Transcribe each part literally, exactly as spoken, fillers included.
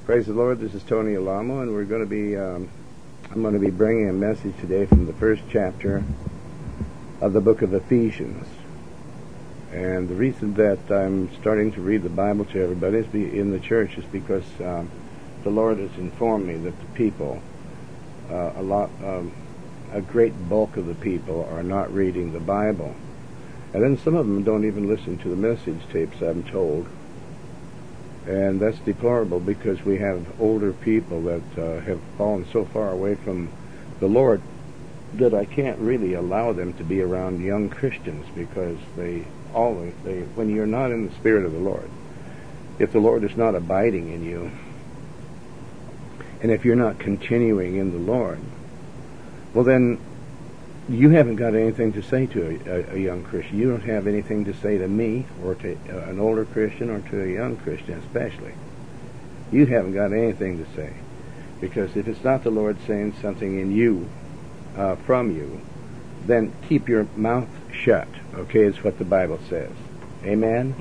Praise the Lord. This is Tony Alamo, and we're going to be, um, I'm going to be bringing a message today from the first chapter of the book of Ephesians. And the reason that I'm starting to read the Bible to everybody is be in the church is because um, the Lord has informed me that the people, uh, a lot, um, a great bulk of the people are not reading the Bible. And then some of them don't even listen to the message tapes, I'm told. And that's deplorable because we have older people that uh, have fallen so far away from the Lord that I can't really allow them to be around young Christians because they always, they, when you're not in the Spirit of the Lord, if the Lord is not abiding in you, and if you're not continuing in the Lord, well then you haven't got anything to say to a, a, a young Christian. You don't have anything to say to me or to uh, an older Christian or to a young Christian especially. You haven't got anything to say. Because if it's not the Lord saying something in you, uh, from you, then keep your mouth shut. Okay, it's what the Bible says. Amen?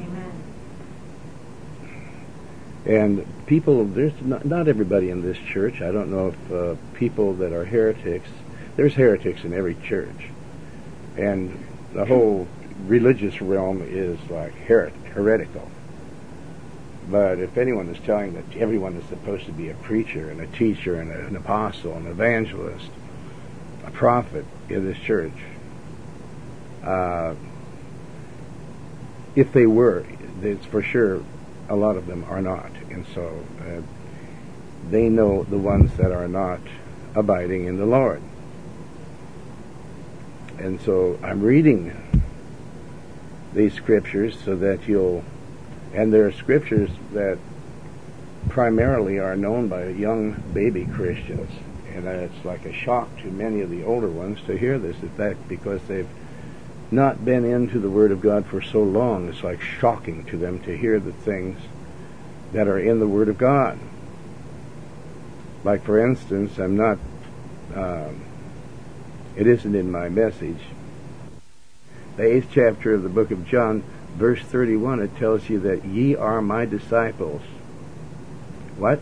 Amen. And people, there's not, not everybody in this church. I don't know if uh, people that are heretics, there's heretics in every church. And the whole religious realm is like her- heretical. But if anyone is telling that everyone is supposed to be a preacher and a teacher and a, an apostle, an evangelist, a prophet in this church, uh, if they were, it's for sure a lot of them are not. And so uh, they know the ones that are not abiding in the Lord. And so I'm reading these scriptures so that you'll, and there are scriptures that primarily are known by young baby Christians. And it's like a shock to many of the older ones to hear this. In fact, because they've not been into the Word of God for so long, it's like shocking to them to hear the things that are in the Word of God. Like, for instance, I'm not... Um, It isn't in my message. The eighth chapter of the book of John, verse thirty-one, it tells you that ye are my disciples. What?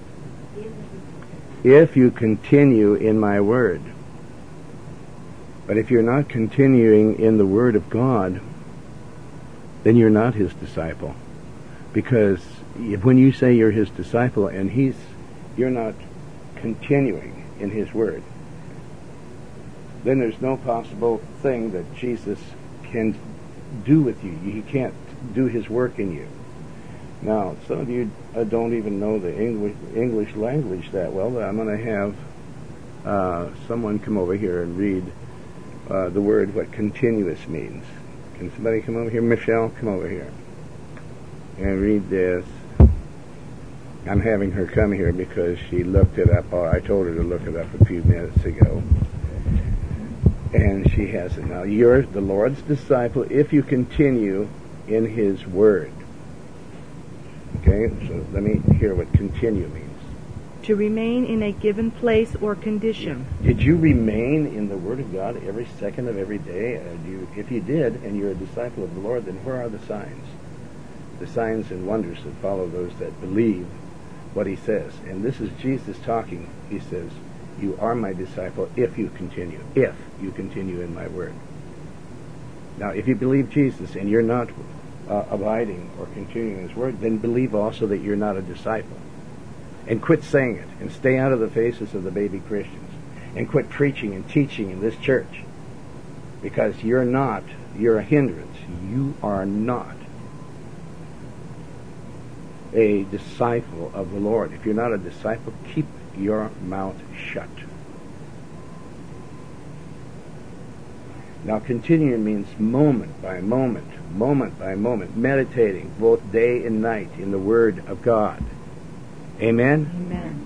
If you continue in my word. But if you're not continuing in the word of God, then you're not his disciple. Because if, when you say you're his disciple and he's, you're not continuing in his word, then there's no possible thing that Jesus can do with you. He can't do his work in you. Now, some of you uh, don't even know the English English language that well, but I'm going to have uh, someone come over here and read uh, the word, what continuous means. Can somebody come over here? Michelle, come over here and read this. I'm having her come here because she looked it up. I told her to look it up a few minutes ago. And she has it now. You're the Lord's disciple if you continue in his word. Okay, so let me hear what continue means. To remain in a given place or condition. Did you remain in the word of God every second of every day? Uh, you, if you did, and you're a disciple of the Lord, then where are the signs? The signs and wonders that follow those that believe what he says. And this is Jesus talking. He says, you are my disciple if you continue. If you continue in my word. Now, if you believe Jesus and you're not uh, abiding or continuing in his word, then believe also that you're not a disciple. And quit saying it. And stay out of the faces of the baby Christians. And quit preaching and teaching in this church. Because you're not, you're a hindrance. You are not a disciple of the Lord. If you're not a disciple, keep your mouth shut. Now, continuing means moment by moment, moment by moment, meditating both day and night in the Word of God. Amen? Amen.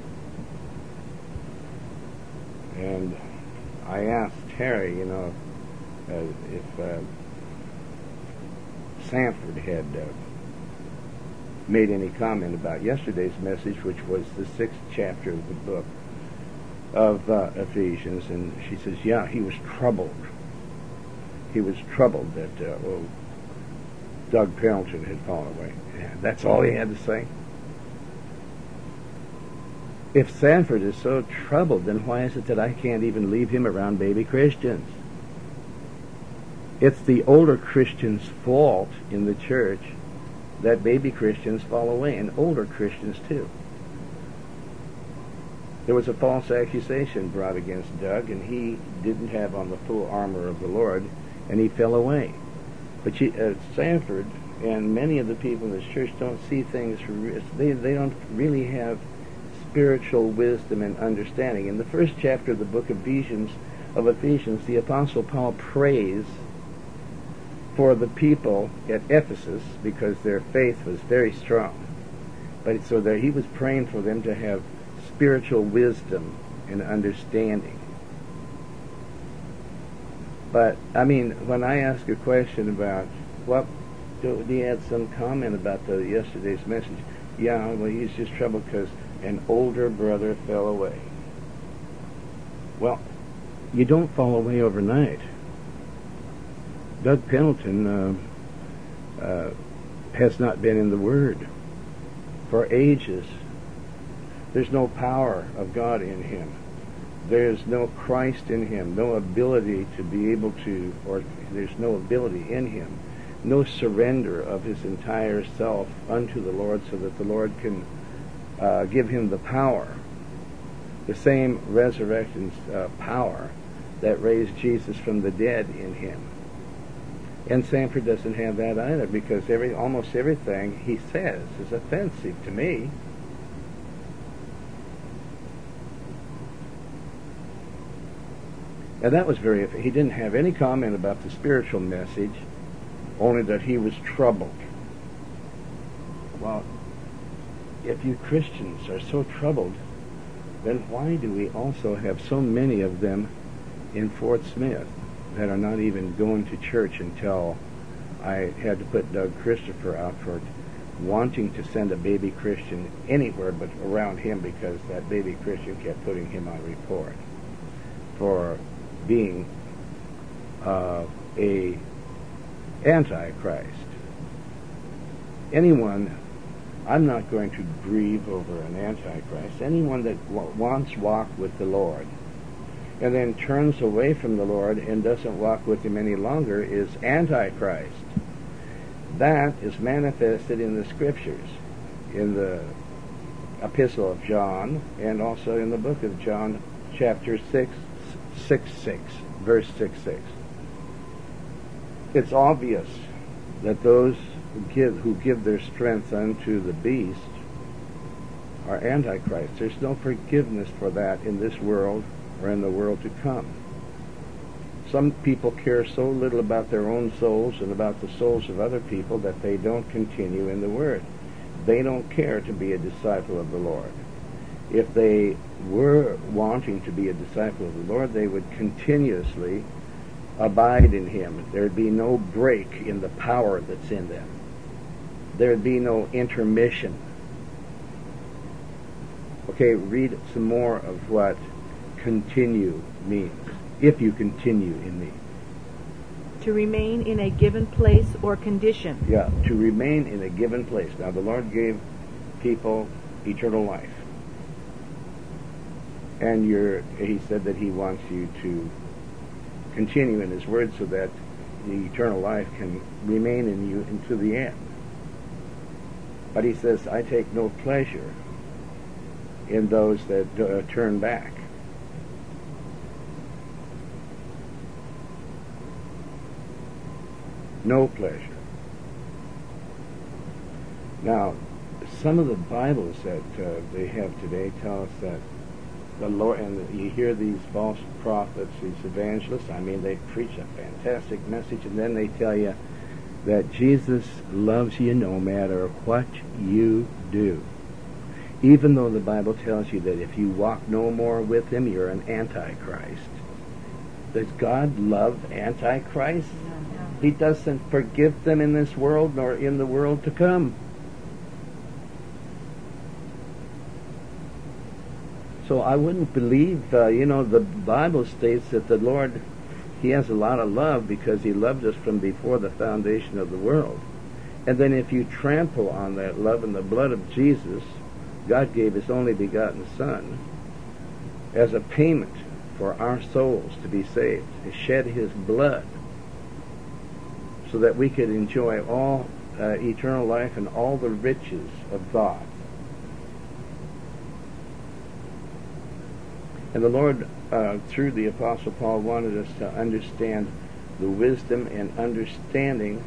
And I asked Terry, you know, uh, if uh, Sanford had uh, made any comment about yesterday's message, which was the sixth chapter of the book of uh, Ephesians, and she says, yeah, he was troubled. He was troubled that uh, oh, Doug Pendleton had fallen away. Yeah, that's all he had to say. If Sanford is so troubled, then why is it that I can't even leave him around baby Christians? It's the older Christians' fault in the church that baby Christians fall away, and older Christians too. There was a false accusation brought against Doug, and he didn't have on the full armor of the Lord, and he fell away. But she, uh, Sanford and many of the people in this church don't see things, for, they, they don't really have spiritual wisdom and understanding. In the first chapter of the book of Ephesians, of Ephesians, the Apostle Paul prays for the people at Ephesus because their faith was very strong. But so that he was praying for them to have spiritual wisdom and understanding. But, I mean, when I ask a question about, what, do, do you have some comment about the yesterday's message? Yeah, well, he's just troubled because an older brother fell away. Well, you don't fall away overnight. Doug Pendleton uh, uh, has not been in the Word for ages. There's no power of God in him. There's no Christ in him, no ability to be able to, or there's no ability in him, no surrender of his entire self unto the Lord so that the Lord can uh, give him the power, the same resurrection uh, power that raised Jesus from the dead in him. And Sanford doesn't have that either, because every almost everything he says is offensive to me. And that was very, he didn't have any comment about the spiritual message, only that he was troubled. Well, if you Christians are so troubled, then why do we also have so many of them in Fort Smith that are not even going to church until I had to put Doug Christopher out for wanting to send a baby Christian anywhere but around him, because that baby Christian kept putting him on report for being uh, a antichrist. Anyone, I'm not going to grieve over an antichrist. Anyone that w- once walked with the Lord and then turns away from the Lord and doesn't walk with him any longer is antichrist. That is manifested in the scriptures, in the epistle of John, and also in the book of John, chapter six, six, six, verse six, six. It's obvious that those who give, who give their strength unto the beast are antichrists. There's no forgiveness for that in this world or in the world to come. Some people care so little about their own souls and about the souls of other people that they don't continue in the Word. They don't care to be a disciple of the Lord. If they were wanting to be a disciple of the Lord, they would continuously abide in him. There'd be no break in the power that's in them. There'd be no intermission. Okay, read some more of what continue means. If you continue in me. To remain in a given place or condition. Yeah, to remain in a given place. Now, the Lord gave people eternal life. And you're, he said that he wants you to continue in his word so that the eternal life can remain in you until the end. But he says, I take no pleasure in those that uh, turn back. No pleasure. Now, some of the Bibles that uh, they have today tell us that the Lord, and you hear these false prophets, these evangelists, I mean, they preach a fantastic message, and then they tell you that Jesus loves you no matter what you do. Even though the Bible tells you that if you walk no more with him, you're an antichrist. Does God love antichrists? He doesn't forgive them in this world nor in the world to come. So I wouldn't believe, uh, you know, the Bible states that the Lord, he has a lot of love because he loved us from before the foundation of the world. And then if you trample on that love and the blood of Jesus, God gave His only begotten Son as a payment for our souls to be saved. He shed His blood so that we could enjoy all uh, eternal life and all the riches of God. And the Lord, uh, through the Apostle Paul, wanted us to understand the wisdom and understanding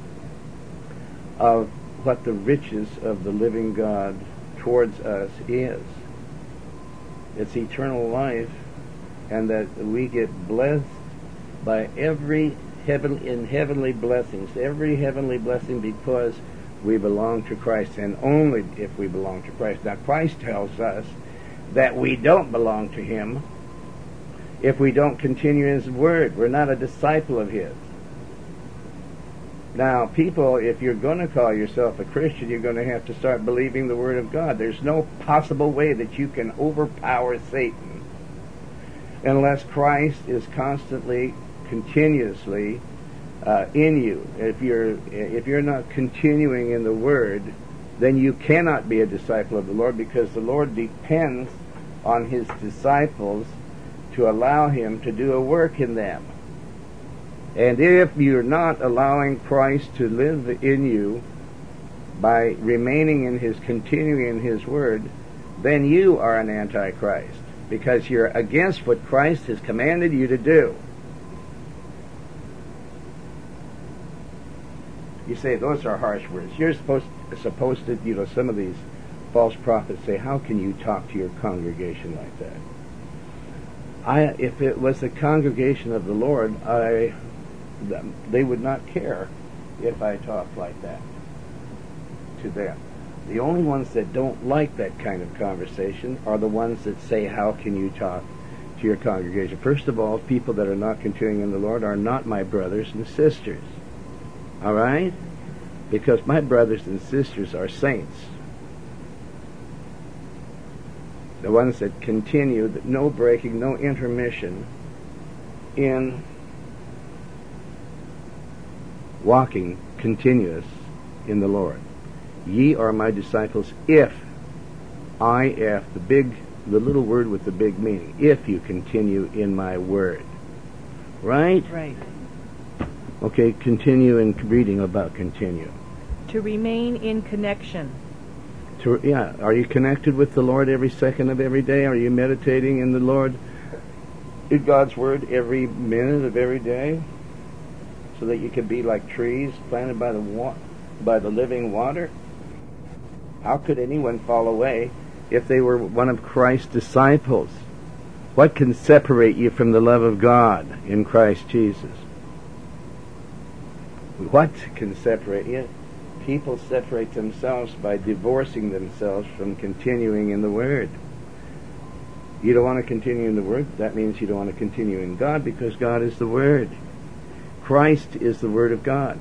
of what the riches of the living God towards us is. It's eternal life, and that we get blessed by every heaven in heavenly blessings, every heavenly blessing, because we belong to Christ, and only if we belong to Christ. Now, Christ tells us that we don't belong to Him if we don't continue His Word. We're not a disciple of His. Now, people, if you're going to call yourself a Christian, you're going to have to start believing the Word of God. There's no possible way that you can overpower Satan unless Christ is constantly, continuously uh, in you. If you're if you're not continuing in the Word, then you cannot be a disciple of the Lord, because the Lord depends on His disciples to allow Him to do a work in them. And if you're not allowing Christ to live in you by remaining in His, continuing in His Word, then you are an antichrist, because you're against what Christ has commanded you to do. You say, those are harsh words. You're supposed, supposed to, you know, some of these false prophets say, how can you talk to your congregation like that? I, if it was the congregation of the Lord, I, they would not care if I talked like that to them. The only ones that don't like that kind of conversation are the ones that say, how can you talk to your congregation? First of all, people that are not continuing in the Lord are not my brothers and sisters. All right? Because my brothers and sisters are saints. The ones that continue, no breaking, no intermission in walking continuous in the Lord. Ye are my disciples if I, if, the big, the little word with the big meaning, if you continue in my word. Right? Right. Okay, continue in reading about continue. To remain in connection. To, yeah, are you connected with the Lord every second of every day? Are you meditating in the Lord, in God's Word, every minute of every day? So that you can be like trees planted by the wa- by the living water? How could anyone fall away if they were one of Christ's disciples? What can separate you from the love of God in Christ Jesus? What can separate you? People separate themselves by divorcing themselves from continuing in the Word. You don't want to continue in the Word, that means you don't want to continue in God, because God is the Word. Christ is the Word of God.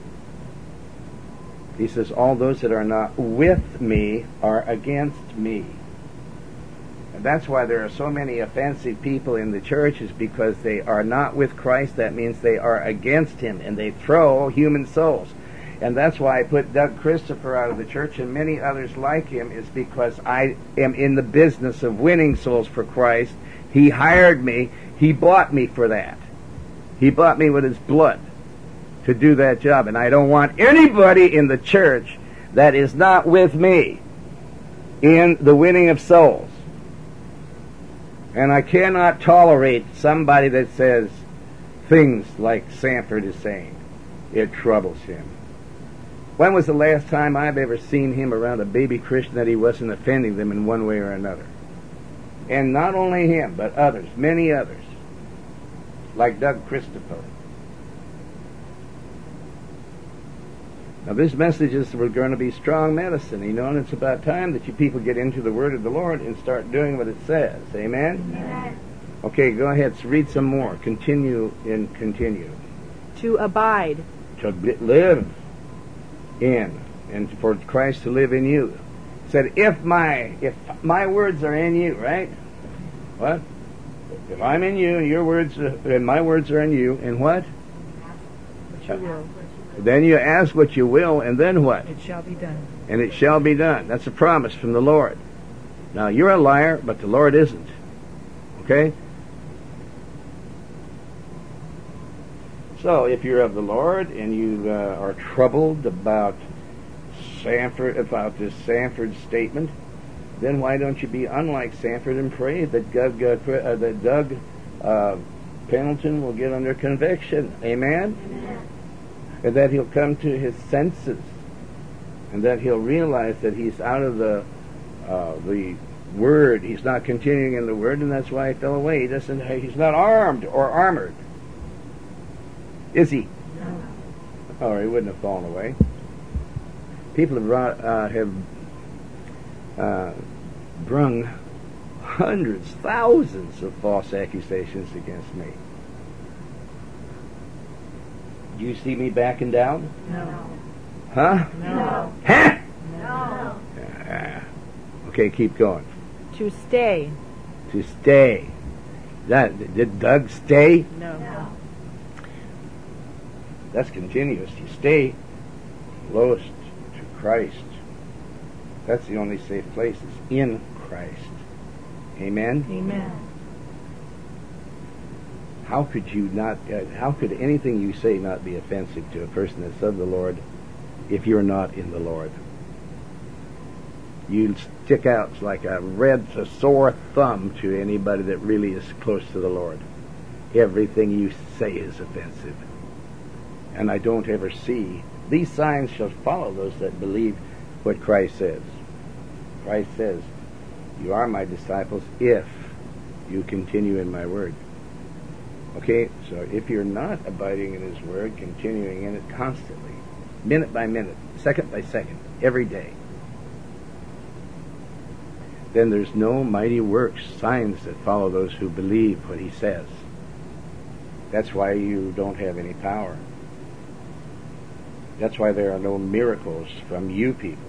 He says, all those that are not with me are against me. And that's why there are so many offensive people in the churches, because they are not with Christ. That means they are against Him, and they throw human souls. And that's why I put Doug Christopher out of the church and many others like him, is because I am in the business of winning souls for Christ. He hired me. He bought me for that. He bought me with His blood to do that job. And I don't want anybody in the church that is not with me in the winning of souls. And I cannot tolerate somebody that says things like Sanford is saying. It troubles him. When was the last time I've ever seen him around a baby Christian that he wasn't offending them in one way or another? And not only him, but others, many others, like Doug Christopher. Now, this message is we're going to be strong medicine, you know, and it's about time that you people get into the Word of the Lord and start doing what it says. Amen? Amen. Okay, go ahead, read some more. Continue in continue. To abide. To live in, and for Christ to live in you. It said, if my if my words are in you, right? What? If I'm in you, your words are, and my words are in you, and what? What you will. Then you ask what you will, and then what? It shall be done. And it shall be done. That's a promise from the Lord. Now, you're a liar, but the Lord isn't. Okay? So, if you're of the Lord and you uh, are troubled about Sanford, about this Sanford statement, then why don't you be unlike Sanford and pray that Doug, uh, uh, that Doug uh, Pendleton will get under conviction? Amen? Amen? And that he'll come to his senses, and that he'll realize that he's out of the uh, the Word. He's not continuing in the Word, and that's why he fell away. He doesn't. He's not armed or armored, is he? No. Or he wouldn't have fallen away. People have brought, uh, have uh, brung hundreds, thousands of false accusations against me. Do you see me backing down? No. Huh? No. Huh? No. Uh, okay, keep going. To stay. To stay. That did Doug stay? No. No. That's continuous. You stay close to Christ. That's the only safe place, is in Christ. Amen? Amen. How could you not, uh, how could anything you say not be offensive to a person that's of the Lord if you're not in the Lord? You stick out like a red, a sore thumb to anybody that really is close to the Lord. Everything you say is offensive. And I don't ever see, these signs shall follow those that believe what Christ says. Christ says, you are my disciples if you continue in my word. Okay, so if you're not abiding in his word, continuing in it constantly, minute by minute, second by second, every day, then there's no mighty works, signs that follow those who believe what he says. That's why you don't have any power. That's why there are no miracles from you people.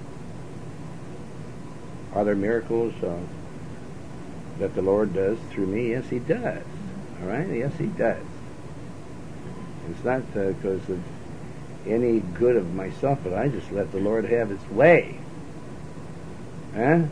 Are there miracles uh, that the Lord does through me? Yes, he does. All right? Yes, he does. It's not uh, because of any good of myself, but I just let the Lord have his way. Huh?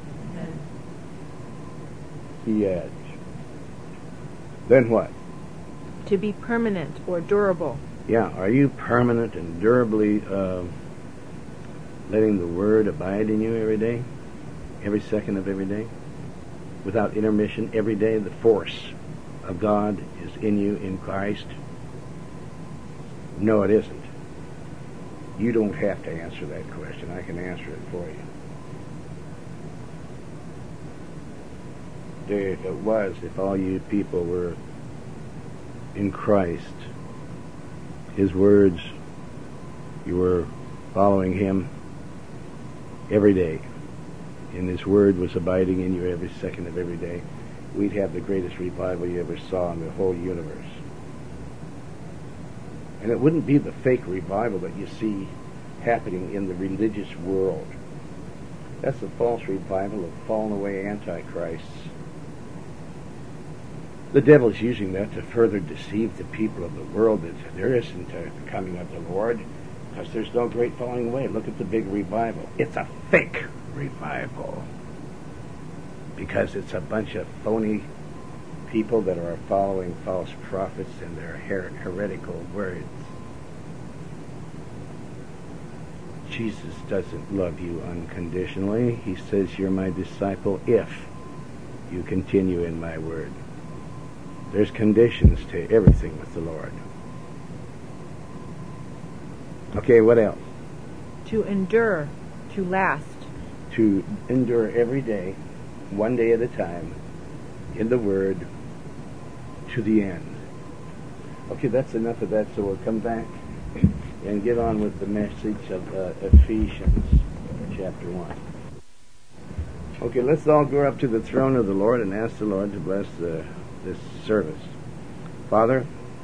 Yes. Then what? To be permanent or durable. Yeah, are you permanent and durably uh, letting the Word abide in you every day? Every second of every day? Without intermission, every day the force of God is in you in Christ? No, it isn't. You don't have to answer that question. I can answer it for you. If it was, if all you people were in Christ, his words, you were following him every day, and his word was abiding in you every second of every day, we'd have the greatest revival you ever saw in the whole universe. And it wouldn't be the fake revival that you see happening in the religious world. That's the false revival of fallen away antichrists. The devil's using that to further deceive the people of the world that there isn't a coming of the Lord, because there's no great falling away. Look at the big revival. It's a fake revival, because it's a bunch of phony people that are following false prophets and their her- heretical words. Jesus doesn't love you unconditionally. He says you're my disciple if you continue in my word. There's conditions to everything with the Lord. Okay, what else? To endure, to last. To endure every day, one day at a time, in the Word, to the end. Okay, that's enough of that, so we'll come back and get on with the message of uh, Ephesians chapter one. Okay, let's all go up to the throne of the Lord and ask the Lord to bless the this service. Father,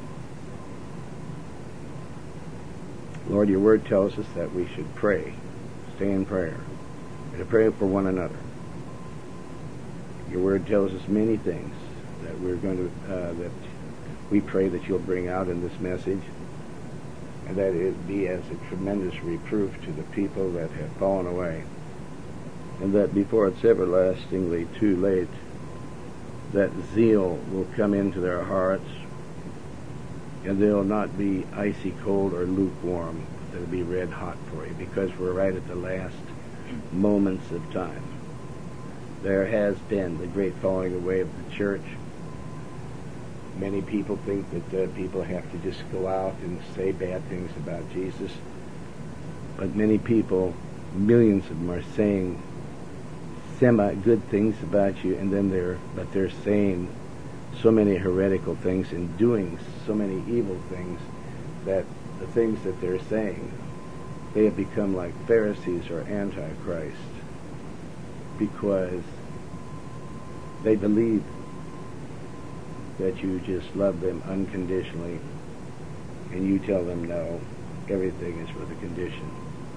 Lord, your word tells us that we should pray, stay in prayer, and to pray for one another. Your word tells us many things that we're going to, uh, that we pray that you'll bring out in this message, and that it be as a tremendous reproof to the people that have fallen away. and that before it's everlastingly too late, that zeal will come into their hearts, and they'll not be icy cold or lukewarm. They'll be red hot for you, because we're right at the last moments of time. There has been the great falling away of the church. Many people think that uh, people have to just go out and say bad things about Jesus. But many people, millions of them, are saying semi-good things about you, and then they're, but they're saying so many heretical things and doing so many evil things that the things that they're saying, they have become like Pharisees or Antichrist, because they believe that you just love them unconditionally, and you tell them no, everything is with a condition.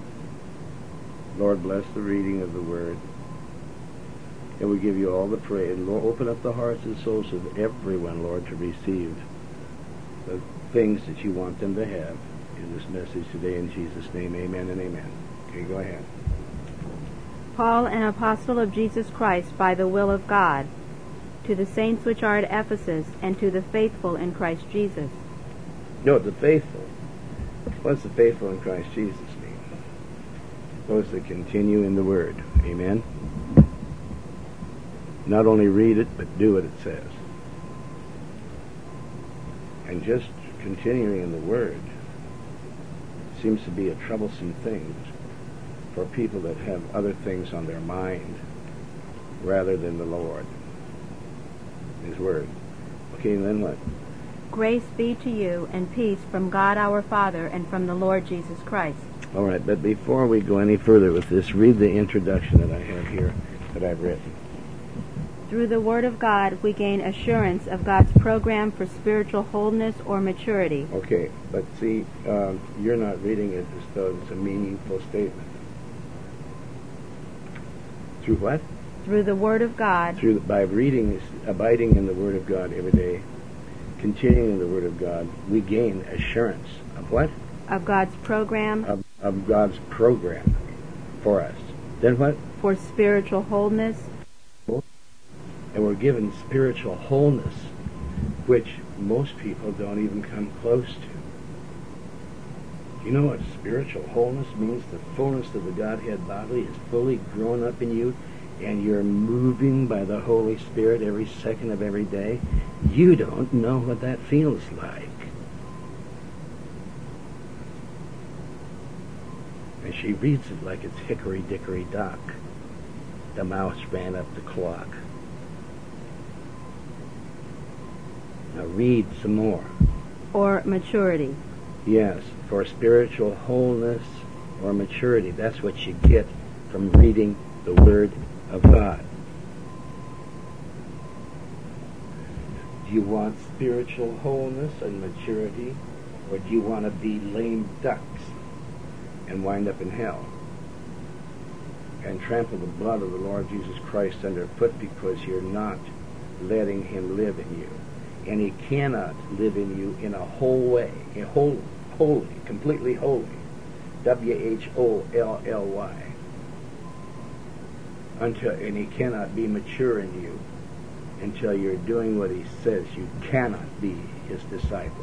Lord, bless the reading of the Word, and we give you all the praise. Lord, open up the hearts and souls of everyone, Lord, to receive the things that you want them to have in this message today. In Jesus' name, amen and amen. Okay, go ahead. Paul, an apostle of Jesus Christ by the will of God, to the saints which are at Ephesus, and to the faithful in Christ Jesus. No, the faithful. What's the faithful in Christ Jesus mean? Those that continue in the Word. Amen? Not only read it, but do what it says. And just continuing in the Word seems to be a troublesome thing for people that have other things on their mind rather than the Lord, His Word. Okay, and then what? Grace be to you and peace from God our Father and from the Lord Jesus Christ. All right, but before we go any further with this, read the introduction that I have here that I've written. Through the Word of God, we gain assurance of God's program for spiritual wholeness or maturity. Okay, but see, uh, you're not reading it as though it's a meaningful statement. Through what? Through the Word of God. Through the, by reading, abiding in the Word of God every day, continuing in the Word of God, we gain assurance of what? Of God's program. Of, of God's program for us. Then what? For spiritual wholeness. And we're given spiritual wholeness, which most people don't even come close to. You know what spiritual wholeness means? The fullness of the Godhead bodily is fully grown up in you, and you're moving by the Holy Spirit every second of every day. You don't know what that feels like. And she reads it like it's hickory dickory dock. The mouse ran up the clock. Now read some more. Or maturity. Yes, for spiritual wholeness or maturity. That's what you get from reading the Word of God. Do you want spiritual wholeness and maturity, or do you want to be lame ducks and wind up in hell and trample the blood of the Lord Jesus Christ underfoot because you're not letting Him live in you? And He cannot live in you in a whole way, a whole, holy, completely holy, W H O L L Y. Until, and He cannot be mature in you until you're doing what He says. You cannot be His disciple.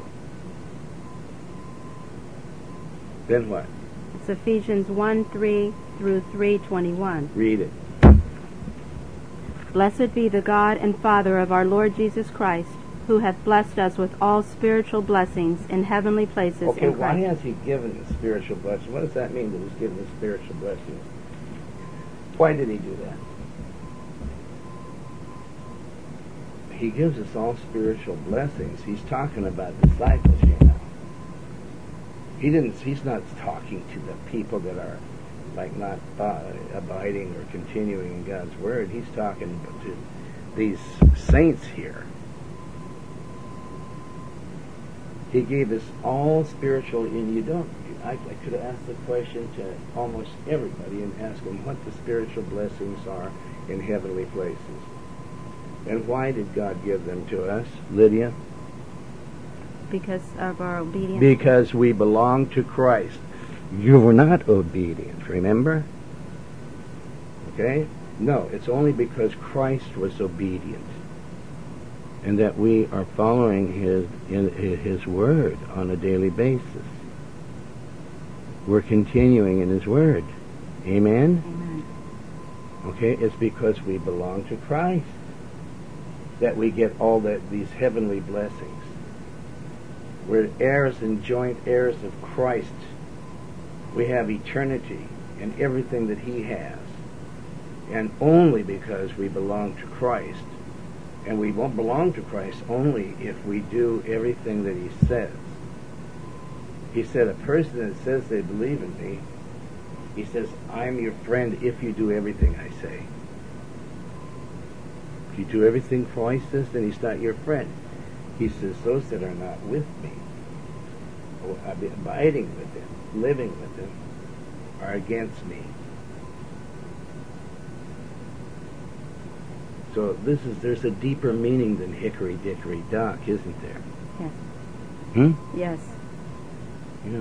Then what? It's Ephesians one three through three twenty-one. Read it. Blessed be the God and Father of our Lord Jesus Christ, who hath blessed us with all spiritual blessings in heavenly places okay, in Christ. Why has He given us spiritual blessings? What does that mean that He's given us spiritual blessings? Why did He do that? He gives us all spiritual blessings. He's talking about disciples here now. He didn't. He's not talking to the people that are like not uh, abiding or continuing in God's Word. He's talking to these saints here. He gave us all spiritual, and you don't, I, I could have asked the question to almost everybody and asked them what the spiritual blessings are in heavenly places. And why did God give them to us, Lydia? Because of our obedience. Because we belong to Christ. You were not obedient, remember? Okay? No, it's only because Christ was obedient, and that we are following his in his word on a daily basis. We're continuing in his word. Amen? Amen. Okay, it's because we belong to Christ that we get all that these heavenly blessings. We're heirs and joint heirs of Christ. We have eternity and everything that he has. And only because we belong to Christ. And we won't belong to Christ only if we do everything that he says. He said, a person that says they believe in me, he says, I'm your friend if you do everything I say. If you do everything Christ says, then he's not your friend. He says, those that are not with me, or abiding with him, living with him, are against me. So this is, there's a deeper meaning than hickory dickory dock, isn't there? Yes. Hmm? Yes. Yeah.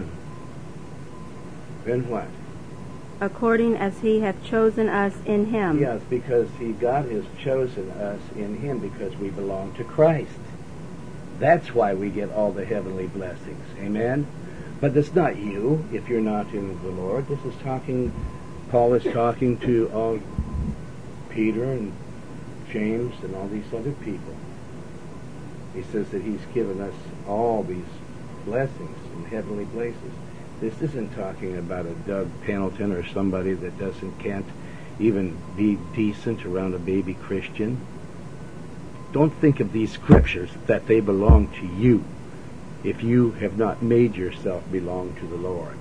Then what? According as he hath chosen us in him. Yes, because he, God has chosen us in him because we belong to Christ. That's why we get all the heavenly blessings. Amen? But it's not you if you're not in the Lord. This is talking, Paul is talking to all Peter and James and all these other people. He says that he's given us all these blessings in heavenly places. This isn't talking about a Doug Pendleton or somebody that doesn't can't even be decent around a baby Christian. Don't think of these scriptures that they belong to you if you have not made yourself belong to the Lord.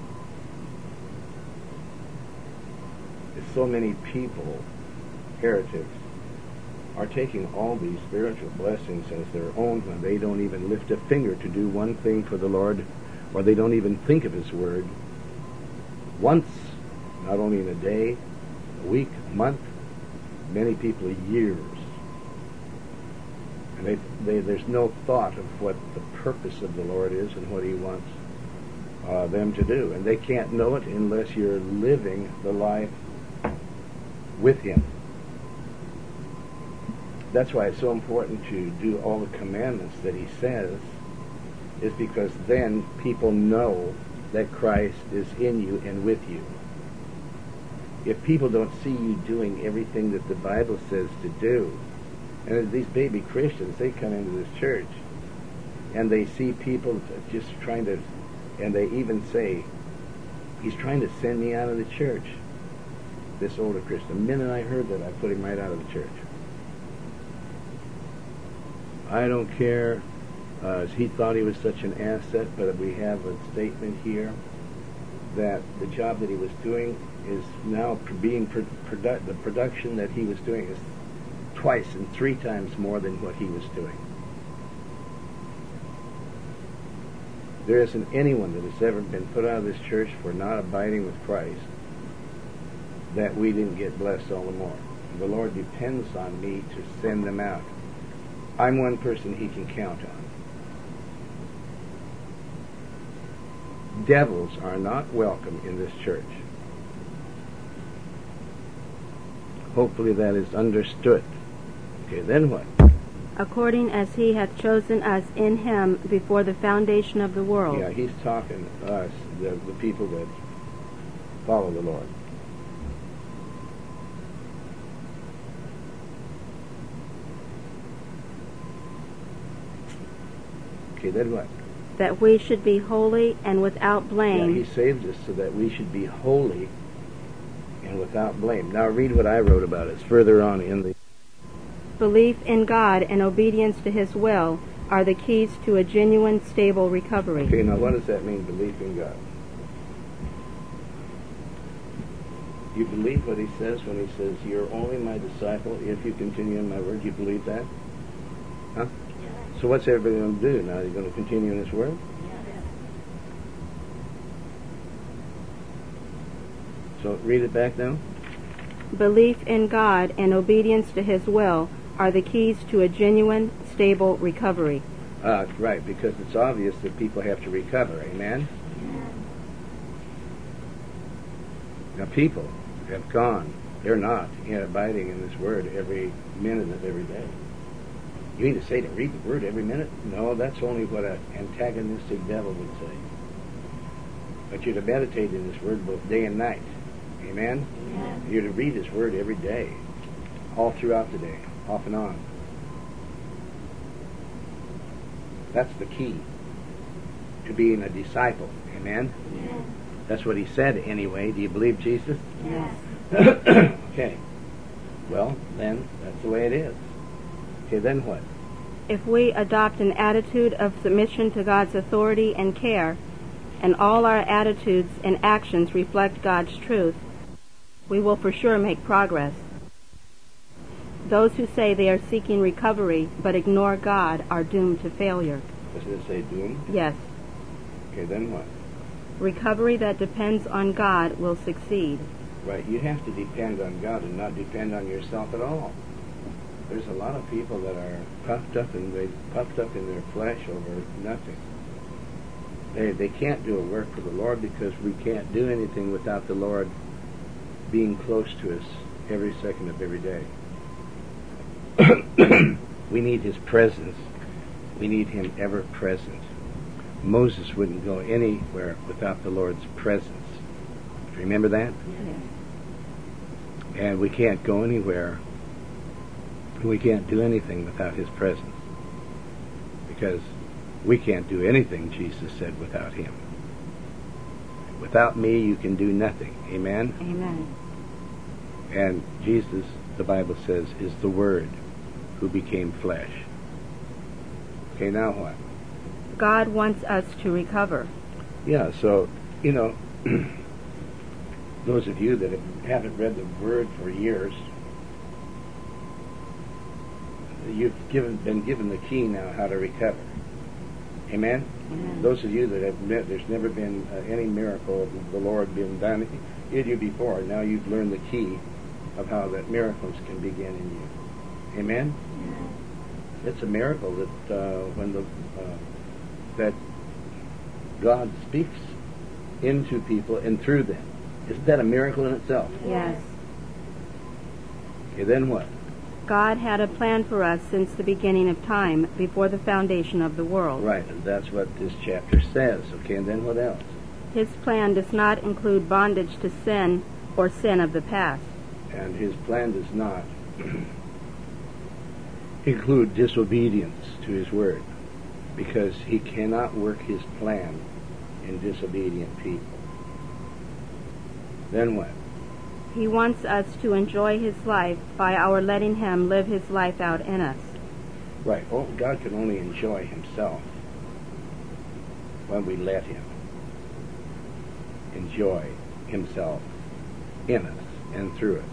There's so many people, heretics, are taking all these spiritual blessings as their own when they don't even lift a finger to do one thing for the Lord, or they don't even think of his word once, not only in a day, a week, a month, many people years. And they, they, there's no thought of what the purpose of the Lord is and what he wants uh, them to do. And they can't know it unless you're living the life with him. That's why it's so important to do all the commandments that he says, is because then people know that Christ is in you and with you. If people don't see you doing everything that the Bible says to do, and these baby Christians, they come into this church, and they see people just trying to, and they even say, he's trying to send me out of the church, this older Christian. The minute I heard that, I put him right out of the church. I don't care. Uh, he thought he was such an asset, but we have a statement here that the job that he was doing is now being pro- produ- the production that he was doing is twice and three times more than what he was doing. There isn't anyone that has ever been put out of this church for not abiding with Christ that we didn't get blessed all the more. The Lord depends on me to send them out. I'm one person he can count on. Devils are not welcome in this church. Hopefully that is understood. Okay, then what? According as he hath chosen us in him before the foundation of the world. Yeah, he's talking to us, the, the people that follow the Lord. Okay, then what? That we should be holy and without blame. Yeah, he saved us so that we should be holy and without blame. Now read what I wrote about it. It's further on in the... Belief in God and obedience to his will are the keys to a genuine, stable recovery. Okay, now what does that mean, belief in God? You believe what he says when he says, you're only my disciple if you continue in my word? You believe that? Huh? So what's everybody going to do now? Are you going to continue in his word? So read it back now. Belief in God and obedience to his will are the keys to a genuine, stable recovery. Uh, right, because it's obvious that people have to recover. Amen? Now people have gone they're not you know, abiding in this Word every minute of every day. You mean to say to read the Word every minute? No, that's only what an antagonistic devil would say. But you're to meditate in this Word both day and night. Amen? Yes. You're to read His Word every day, all throughout the day, off and on. That's the key to being a disciple. Amen? Yes. That's what He said anyway. Do you believe Jesus? Yes. Okay. Well, then, that's the way it is. Okay, then what? If we adopt an attitude of submission to God's authority and care, and all our attitudes and actions reflect God's truth, we will for sure make progress. Those who say they are seeking recovery but ignore God are doomed to failure. Does it say doom? Yes. Okay, then what? Recovery that depends on God will succeed. Right, you have to depend on God and not depend on yourself at all. There's a lot of people that are puffed up and they puffed up in their flesh over nothing. They they can't do a work for the Lord because we can't do anything without the Lord being close to us every second of every day. We need His presence. We need Him ever present. Moses wouldn't go anywhere without the Lord's presence. Remember that? Yes. And we can't go anywhere, we can't do anything without His presence. Because we can't do anything, Jesus said, without Him. Without me, you can do nothing. Amen? Amen. And Jesus, the Bible says, is the Word who became flesh. Okay, now what? God wants us to recover. Yeah, so, you know, those of you that have, haven't read the Word for years, you've given, been given the key now how to recover. Amen? Amen. Those of you that have met, there's never been uh, any miracle of the Lord being done in you before. Now you've learned the key of how that miracles can begin in you. Amen? Amen. It's a miracle that uh, when the uh, that God speaks into people and through them. Isn't that a miracle in itself? Yes. Okay, then what? God had a plan for us since the beginning of time, before the foundation of the world. Right, and that's what this chapter says. Okay, and then what else? His plan does not include bondage to sin or sin of the past. And His plan does not include disobedience to His Word, because He cannot work His plan in disobedient people. Then what? He wants us to enjoy His life by our letting Him live His life out in us. Right. Oh, God can only enjoy Himself when we let Him enjoy Himself in us and through us.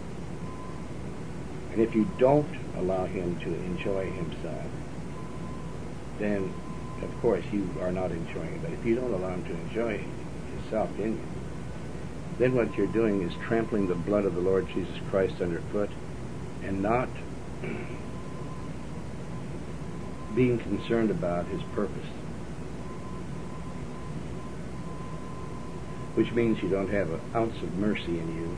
And if you don't allow Him to enjoy Himself, then of course you are not enjoying it. But if you don't allow Him to enjoy Himself in you, then what you're doing is trampling the blood of the Lord Jesus Christ underfoot and not being concerned about His purpose. Which means you don't have an ounce of mercy in you.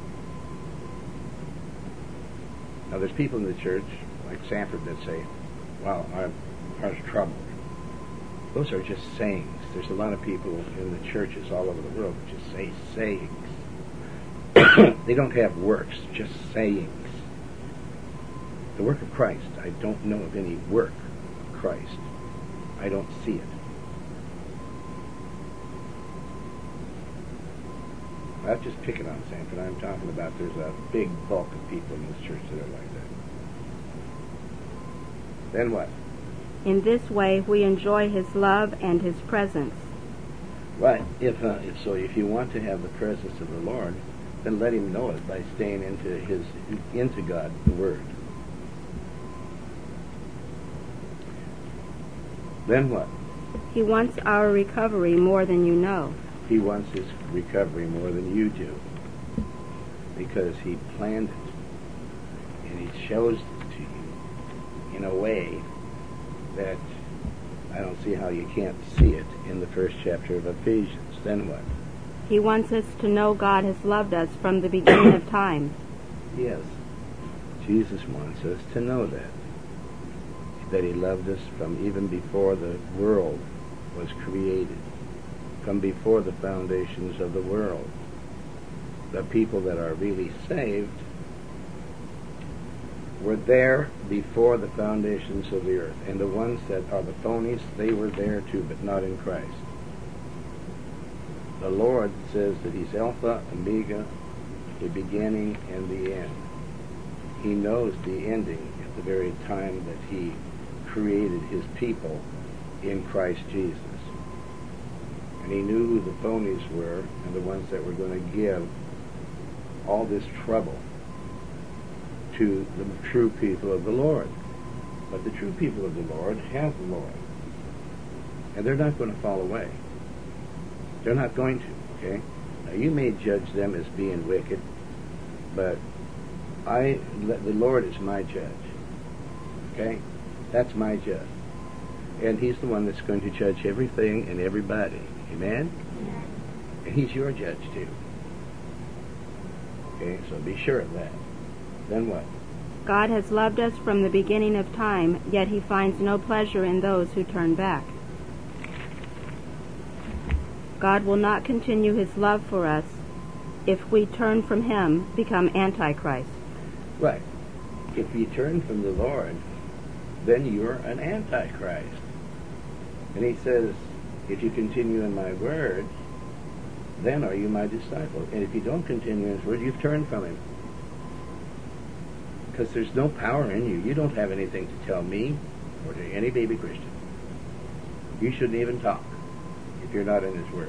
Now there's people in the church, like Sanford, that say, wow, I'm, I was troubled. Those are just sayings. There's a lot of people in the churches all over the world that just say sayings. They don't have works, just sayings. The work of Christ, I don't know of any work of Christ. I don't see it. I'm not just picking on Sanford. I'm talking about there's a big bulk of people in this church that are like that. Then what? In this way, we enjoy His love and His presence. Right. If, uh, if so, if you want to have the presence of the Lord, then let Him know it by staying into His, into God, the Word. Then what? He wants our recovery more than you know. He wants His recovery more than you do, because He planned it, and He shows it to you in a way that I don't see how you can't see it in the first chapter of Ephesians. Then what? He wants us to know God has loved us from the beginning of time. Yes. Jesus wants us to know that. That he loved us from even before the world was created. From before the foundations of the world. The people that are really saved were there before the foundations of the earth. And the ones that are the phonies, they were there too, but not in Christ. The Lord says that he's Alpha, Omega, the beginning and the end. He knows the ending at the very time that he created his people in Christ Jesus. And he knew who the phonies were and the ones that were going to give all this trouble to the true people of the Lord. But the true people of the Lord have the Lord. And they're not going to fall away. They're not going to, okay? Now you may judge them as being wicked, but I, the Lord is my judge. Okay? That's my judge. And he's the one that's going to judge everything and everybody. Amen? Amen. And he's your judge too. Okay, so be sure of that. Then what? God has loved us from the beginning of time, yet he finds no pleasure in those who turn back. God will not continue his love for us if we turn from him, become Antichrist. Right. If you turn from the Lord, then you're an Antichrist. And he says, if you continue in my word, then are you my disciple. And if you don't continue in his word, you've turned from him. Because there's no power in you. You don't have anything to tell me or to any baby Christian. You shouldn't even talk if you're not in his word.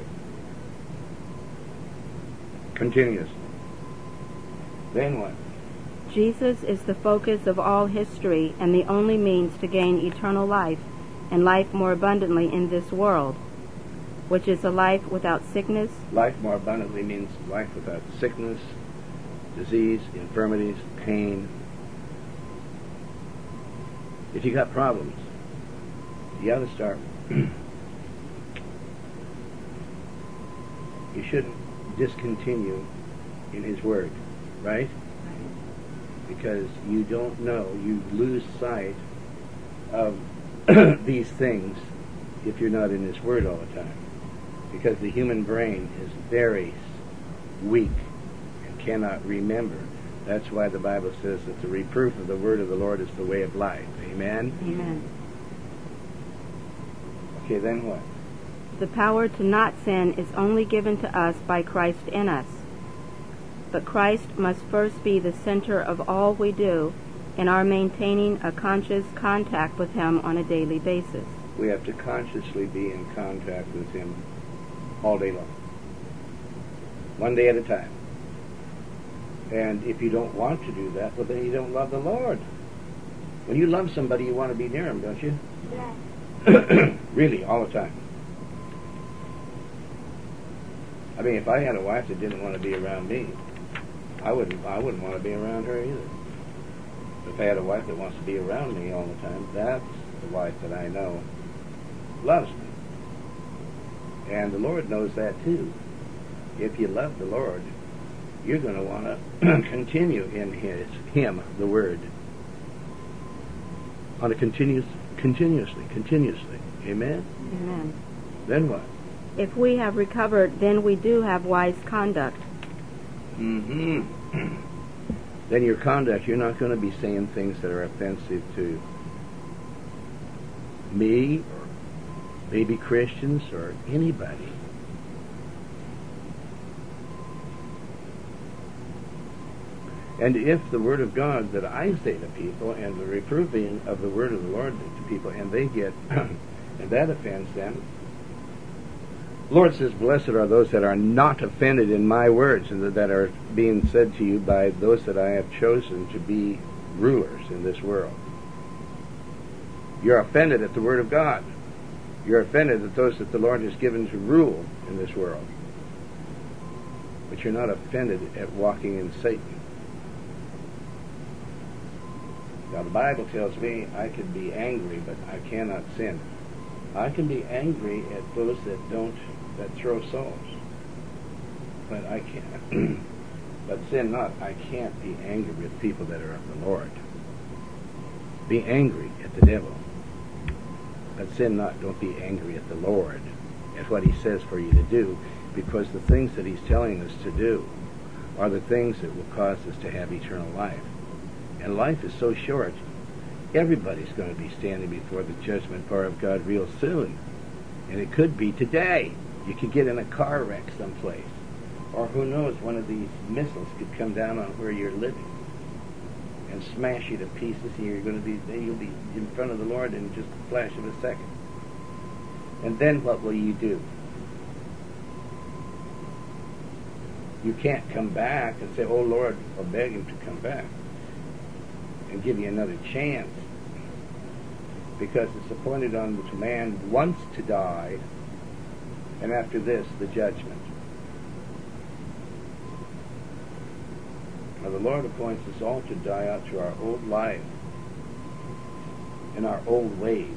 Continues. Then what? Jesus is the focus of all history and the only means to gain eternal life and life more abundantly in this world, which is a life without sickness. Life more abundantly means life without sickness, disease, infirmities, pain. If you got problems, you got to start. You shouldn't discontinue in his word, right? Because you don't know, you lose sight of these things if you're not in his word all the time. Because the human brain is very weak and cannot remember. That's why the Bible says that the reproof of the word of the Lord is the way of life. Amen? Amen. Okay, then what? The power to not sin is only given to us by Christ in us. But Christ must first be the center of all we do in our maintaining a conscious contact with him on a daily basis. We have to consciously be in contact with him all day long. One day at a time. And if you don't want to do that, well, then you don't love the Lord. When you love somebody, you want to be near him, don't you? Yes. Really, all the time. I mean, if I had a wife that didn't want to be around me, I wouldn't I wouldn't want to be around her either. If I had a wife that wants to be around me all the time, that's the wife that I know loves me. And the Lord knows that too. If you love the Lord, you're going to want to continue in his him, the Word, on a continuous, continuously, continuously. Amen? Amen. Then what? If we have recovered, then we do have wise conduct. Mm-hmm. Then your conduct, you're not going to be saying things that are offensive to me or baby Christians or anybody. And if the Word of God that I say to people and the reproving of the Word of the Lord to people, and they get, and that offends them, the Lord says, blessed are those that are not offended in my words, and that are being said to you by those that I have chosen to be rulers in this world. You're offended at the Word of God. You're offended at those that the Lord has given to rule in this world. But you're not offended at walking in Satan. Now the Bible tells me I can be angry, but I cannot sin. I can be angry at those that don't, that throw souls. But I can't. But sin not, I can't be angry with people that are of the Lord. Be angry at the devil. But sin not, don't be angry at the Lord, at what he says for you to do, because the things that he's telling us to do are the things that will cause us to have eternal life. And life is so short, everybody's going to be standing before the judgment bar of God real soon. And it could be today. You could get in a car wreck someplace. Or who knows, one of these missiles could come down on where you're living and smash you to pieces, and you're going to be, you'll be in front of the Lord in just a flash of a second. And then what will you do? You can't come back and say, oh Lord, or beg him to come back and give you another chance, because it's appointed unto man once to die, and after this, the judgment. Now the Lord appoints us all to die out to our old life and our old ways.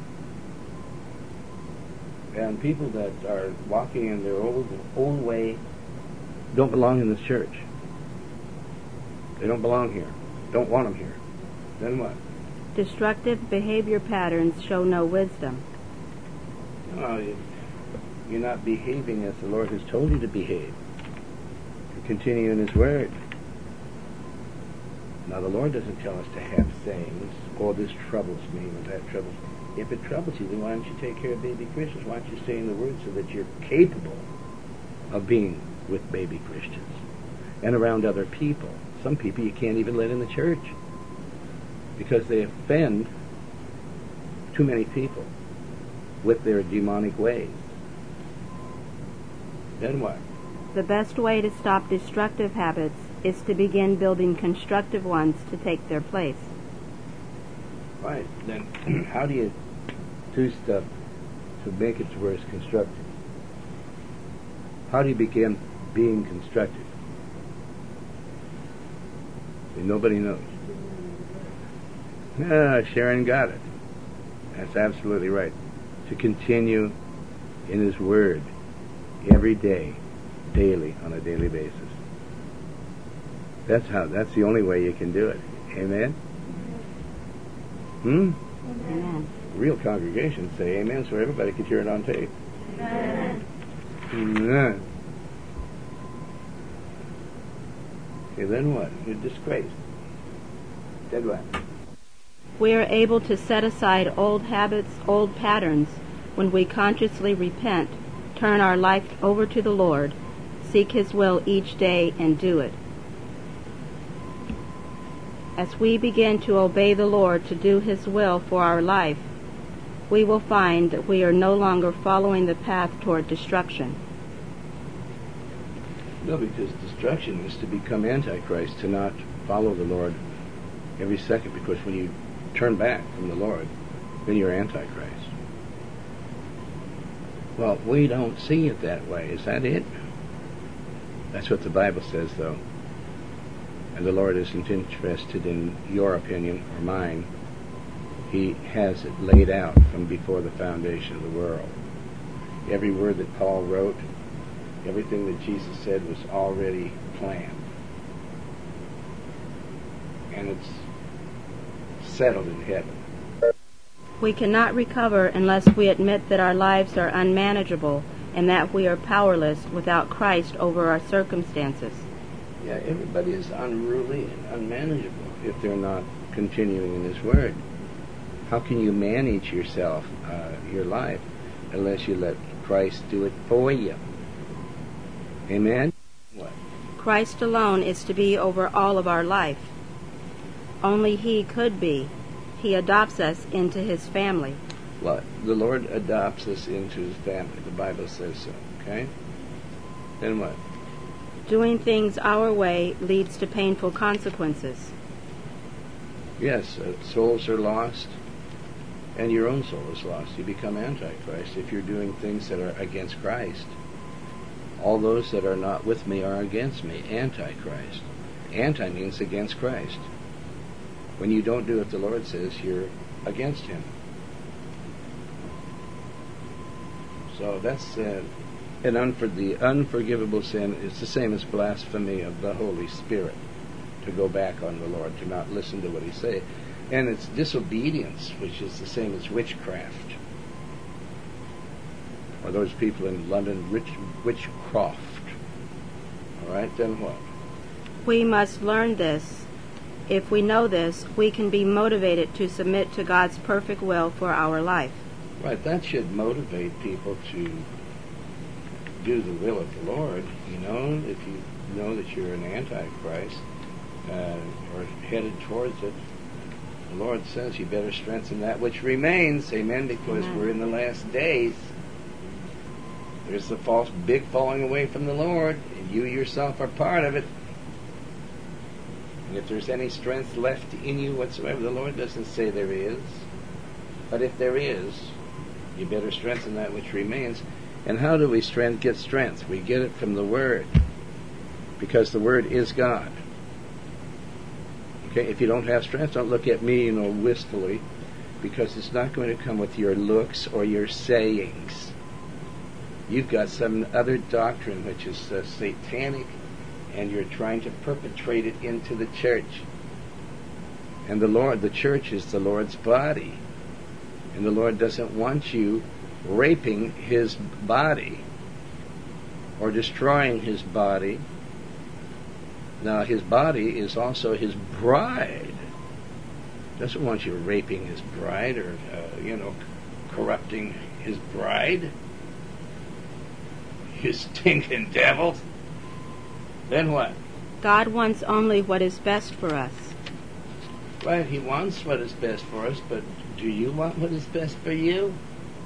And people that are walking in their old old way don't belong in this church. They don't belong here. Don't want them here. Then what? Destructive behavior patterns show no wisdom. No, you, you're not behaving as the Lord has told you to behave. You continue in his word. Now the Lord doesn't tell us to have sayings, oh, this troubles me, or that troubles me. If it troubles you, then why don't you take care of baby Christians? Why don't you stay in the Word so that you're capable of being with baby Christians and around other people? Some people you can't even let in the church because they offend too many people with their demonic ways. Then what? The best way to stop destructive habits is to begin building constructive ones to take their place. Right. Then how do you do stuff to make it to where it's constructive? How do you begin being constructive? See, nobody knows. Ah, Sharon got it. That's absolutely right. To continue in his word every day, daily, on a daily basis. That's how. That's the only way you can do it. Amen? Hmm? Amen. Real congregations say amen so everybody can hear it on tape. Amen. Amen. Okay, then what? You're disgraced. Then what? We are able to set aside old habits, old patterns, when we consciously repent, turn our life over to the Lord, seek his will each day, and do it. As we begin to obey the Lord to do his will for our life, we will find that we are no longer following the path toward destruction. No, because destruction is to become Antichrist, to not follow the Lord every second, because when you turn back from the Lord, then you're Antichrist. Well, we don't see it that way. Is that it? That's what the Bible says, though. And the Lord isn't interested in your opinion or mine. He has it laid out from before the foundation of the world. Every word that Paul wrote, everything that Jesus said was already planned. And it's settled in heaven. We cannot recover unless we admit that our lives are unmanageable and that we are powerless without Christ over our circumstances. Yeah, everybody is unruly and unmanageable if they're not continuing in his word. How can you manage yourself, uh, your life, unless you let Christ do it for you? Amen? What? Christ alone is to be over all of our life. Only he could be. He adopts us into his family. What? The Lord adopts us into his family. The Bible says so, okay? Then what? Doing things our way leads to painful consequences. Yes, uh, souls are lost, and your own soul is lost. You become Antichrist if you're doing things that are against Christ. All those that are not with me are against me, Antichrist. Anti means against Christ. When you don't do what the Lord says, you're against him. So that's uh, an unfor- the unforgivable sin is the same as blasphemy of the Holy Spirit, to go back on the Lord, to not listen to what He say. And it's disobedience, which is the same as witchcraft. Or those people in London, witch, witchcraft. All right, then what? We must learn this. If we know this, we can be motivated to submit to God's perfect will for our life. Right, that should motivate people to do the will of the Lord. You know, if you know that you're an antichrist uh, or headed towards it, the Lord says you better strengthen that which remains. Amen, because Amen. We're in the last days. There's the false big falling away from the Lord, and you yourself are part of it. And if there's any strength left in you whatsoever, the Lord doesn't say there is. But if there is, you better strengthen that which remains. And how do we strength, get strength? We get it from the Word. Because the Word is God. Okay, if you don't have strength, don't look at me, you know, wistfully. Because it's not going to come with your looks or your sayings. You've got some other doctrine which is uh, satanic, and you're trying to perpetrate it into the church. And the Lord, the church is the Lord's body. And the Lord doesn't want you raping His body or destroying His body. Now, His body is also His bride. Doesn't want you raping His bride or, uh, you know, corrupting His bride. You stinking devils. Then what? God wants only what is best for us. Right, He wants what is best for us, but do you want what is best for you?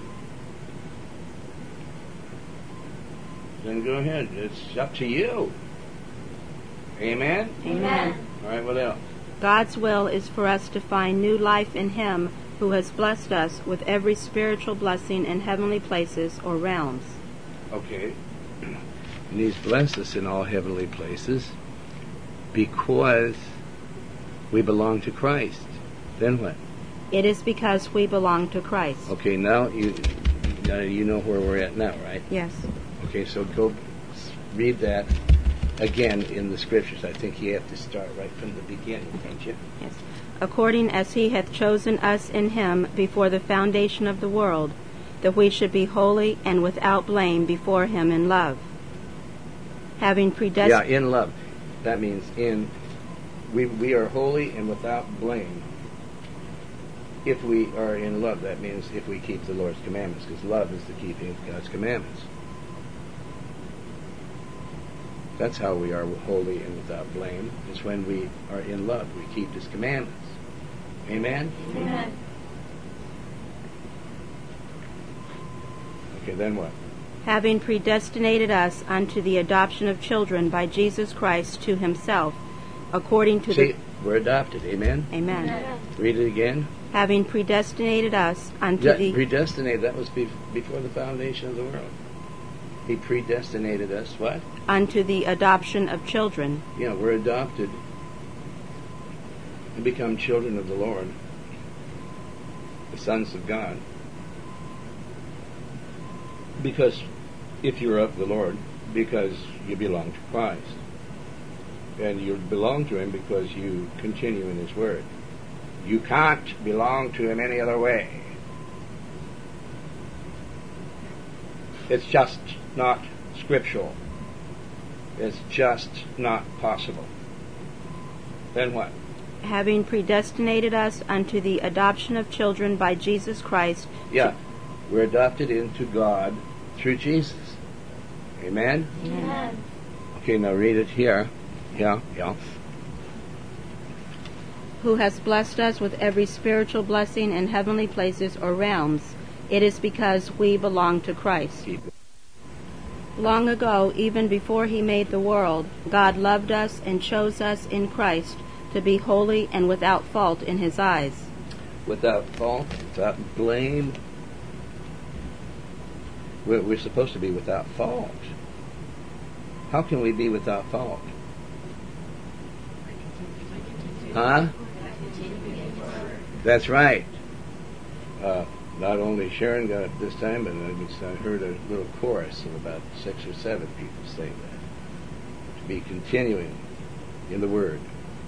Then go ahead. It's up to you. Amen? Amen. All right, what else? God's will is for us to find new life in Him who has blessed us with every spiritual blessing in heavenly places or realms. Okay. And He's blessed us in all heavenly places because we belong to Christ. Then what? It is because we belong to Christ. Okay, now you uh, you know where we're at now, right? Yes. Okay, so go read that again in the Scriptures. I think you have to start right from the beginning, don't you? Yes. According as He hath chosen us in Him before the foundation of the world, that we should be holy and without blame before Him in love. Having predestinated... Yeah, in love. That means in... We, we are holy and without blame. If we are in love, that means if we keep the Lord's commandments, because love is the keeping of God's commandments. That's how we are holy and without blame, is when we are in love. We keep His commandments. Amen? Amen. Okay, then what? Having predestinated us unto the adoption of children by Jesus Christ to Himself, according to See, the... we're adopted. Amen? Amen. Amen. Read it again. Having predestinated us unto Yeah, the... predestinated, that was be- before the foundation of the world. He predestinated us, what? unto the adoption of children. You know, we're adopted and become children of the Lord, the sons of God. Because if you're of the Lord, because you belong to Christ. And you belong to Him because you continue in His Word. You can't belong to Him any other way. It's just not scriptural. It's just not possible. Then what? Having predestinated us unto the adoption of children by Jesus Christ. Yeah, we're adopted into God through Jesus. Amen? Amen. Okay, now read it here. Yeah, yeah. Who has blessed us with every spiritual blessing in heavenly places or realms. It is because we belong to Christ. Keep it. Long ago, even before He made the world, God loved us and chose us in Christ to be holy and without fault in His eyes. Without fault, without blame. We're, we're supposed to be without fault. How can we be without fault? Huh? That's right. Uh, Not only Sharon got it this time, but I heard a little chorus of about six or seven people saying that. To be continuing in the Word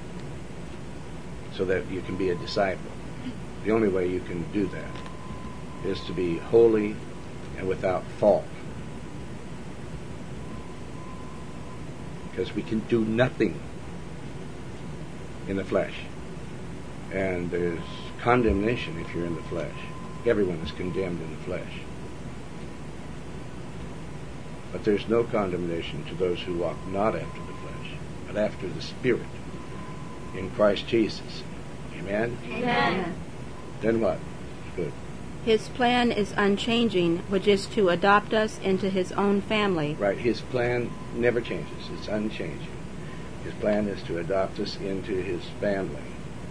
so that you can be a disciple. The only way you can do that is to be holy and without fault. Because we can do nothing in the flesh. And there's condemnation if you're in the flesh. Everyone is condemned in the flesh. But there's no condemnation to those who walk not after the flesh, but after the Spirit, in Christ Jesus. Amen? Amen. Then what? Good. His plan is unchanging, which is to adopt us into His own family. Right. His plan never changes. It's unchanging. His plan is to adopt us into His family.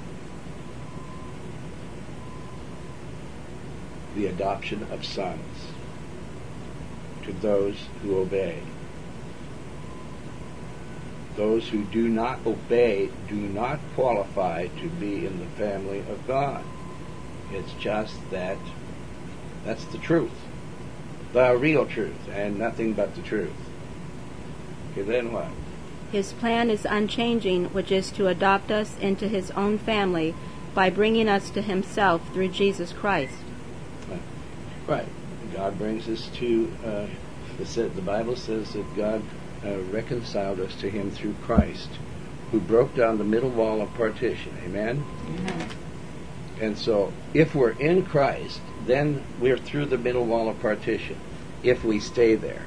The adoption of sons to those who obey. Those who do not obey do not qualify to be in the family of God. It's just that that's the truth. The real truth, and nothing but the truth. Okay, then what? His plan is unchanging, which is to adopt us into His own family by bringing us to Himself through Jesus Christ. Right. God brings us to, uh, the, the Bible says that God uh, reconciled us to Him through Christ, who broke down the middle wall of partition. Amen? Amen. And so, if we're in Christ, then we're through the middle wall of partition, if we stay there.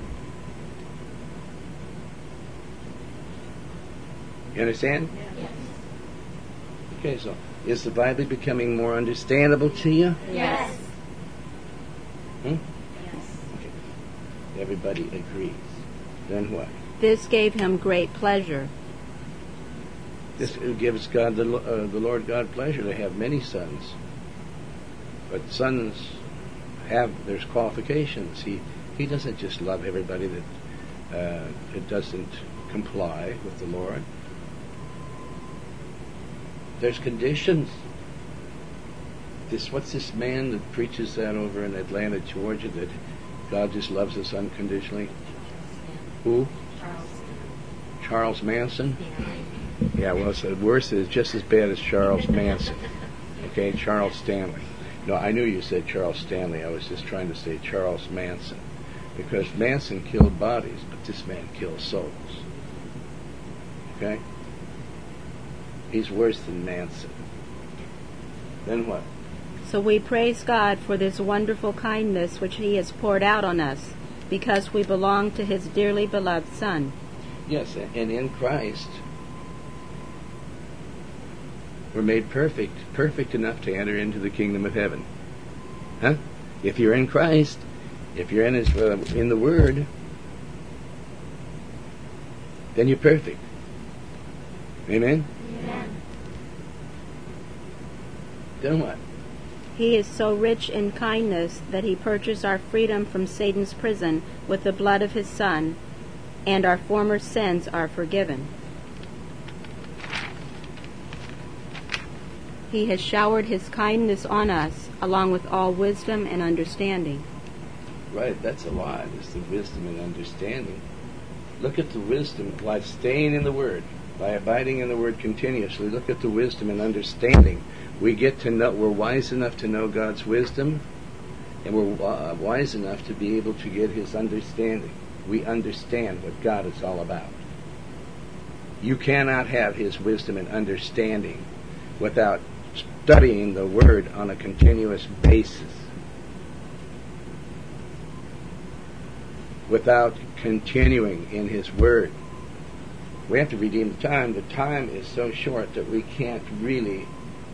You understand? Yes. Okay, so, is the Bible becoming more understandable to you? Yes. Hmm? Yes. Okay. Everybody agrees. Then what? This gave Him great pleasure. This gives God, the, uh, the Lord God, pleasure to have many sons. But sons have, there's qualifications. He He doesn't just love everybody that uh, it doesn't comply with the Lord. There's conditions. This what's this man that preaches that over in Atlanta, Georgia, that God just loves us unconditionally? Who? Charles Manson. Yeah, well, it's the worst is just as bad as Charles Manson. Okay, Charles Stanley. No, I knew you said Charles Stanley. I was just trying to say Charles Manson, because Manson killed bodies, but this man kills souls. Okay? He's worse than Manson. Then what? So we praise God for this wonderful kindness which He has poured out on us, because we belong to His dearly beloved Son. Yes, and in Christ, we're made perfect, perfect enough to enter into the kingdom of heaven. Huh? If you're in Christ, if you're in His, uh, in the Word, then you're perfect. Amen? Amen. Then what? He is so rich in kindness that He purchased our freedom from Satan's prison with the blood of His Son, and our former sins are forgiven. He has showered His kindness on us, along with all wisdom and understanding. Right, that's a lot. It's the wisdom and understanding. Look at the wisdom by staying in the Word, by abiding in the Word continuously. Look at the wisdom and understanding. We get to know, we're wise enough to know God's wisdom, and we're uh, wise enough to be able to get His understanding. We understand what God is all about. You cannot have His wisdom and understanding without studying the Word on a continuous basis, without continuing in His Word. We have to redeem the time. The time is so short that we can't really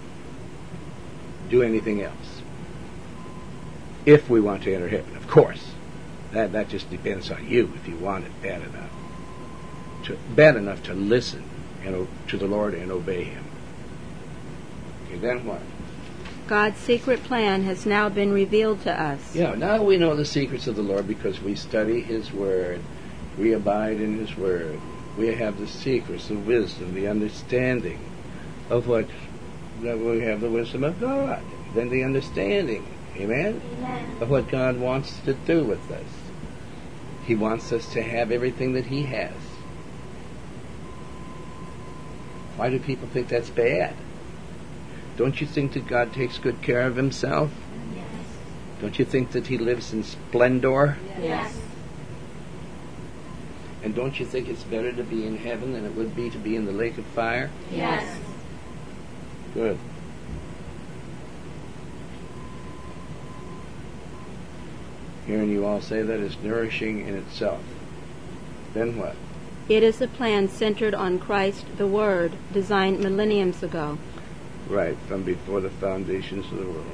do anything else if we want to enter heaven. Of course, that that just depends on you if you want it bad enough to bad enough to listen and o- to the Lord and obey Him. Okay, then what? God's secret plan has now been revealed to us. Yeah, now we know the secrets of the Lord because we study His Word, we abide in His Word, we have the secrets, the wisdom, the understanding of what, that we have the wisdom of God, then the understanding. Amen? Amen. Of what God wants to do with us. He wants us to have everything that He has. Why do people think that's bad? Don't you think that God takes good care of Himself? Yes. Don't you think that He lives in splendor? Yes. And don't you think it's better to be in heaven than it would be to be in the lake of fire? Yes. Good. Hearing you all say that is nourishing in itself. Then what? It is a plan centered on Christ, the Word, designed millenniums ago. Right, from before the foundations of the world.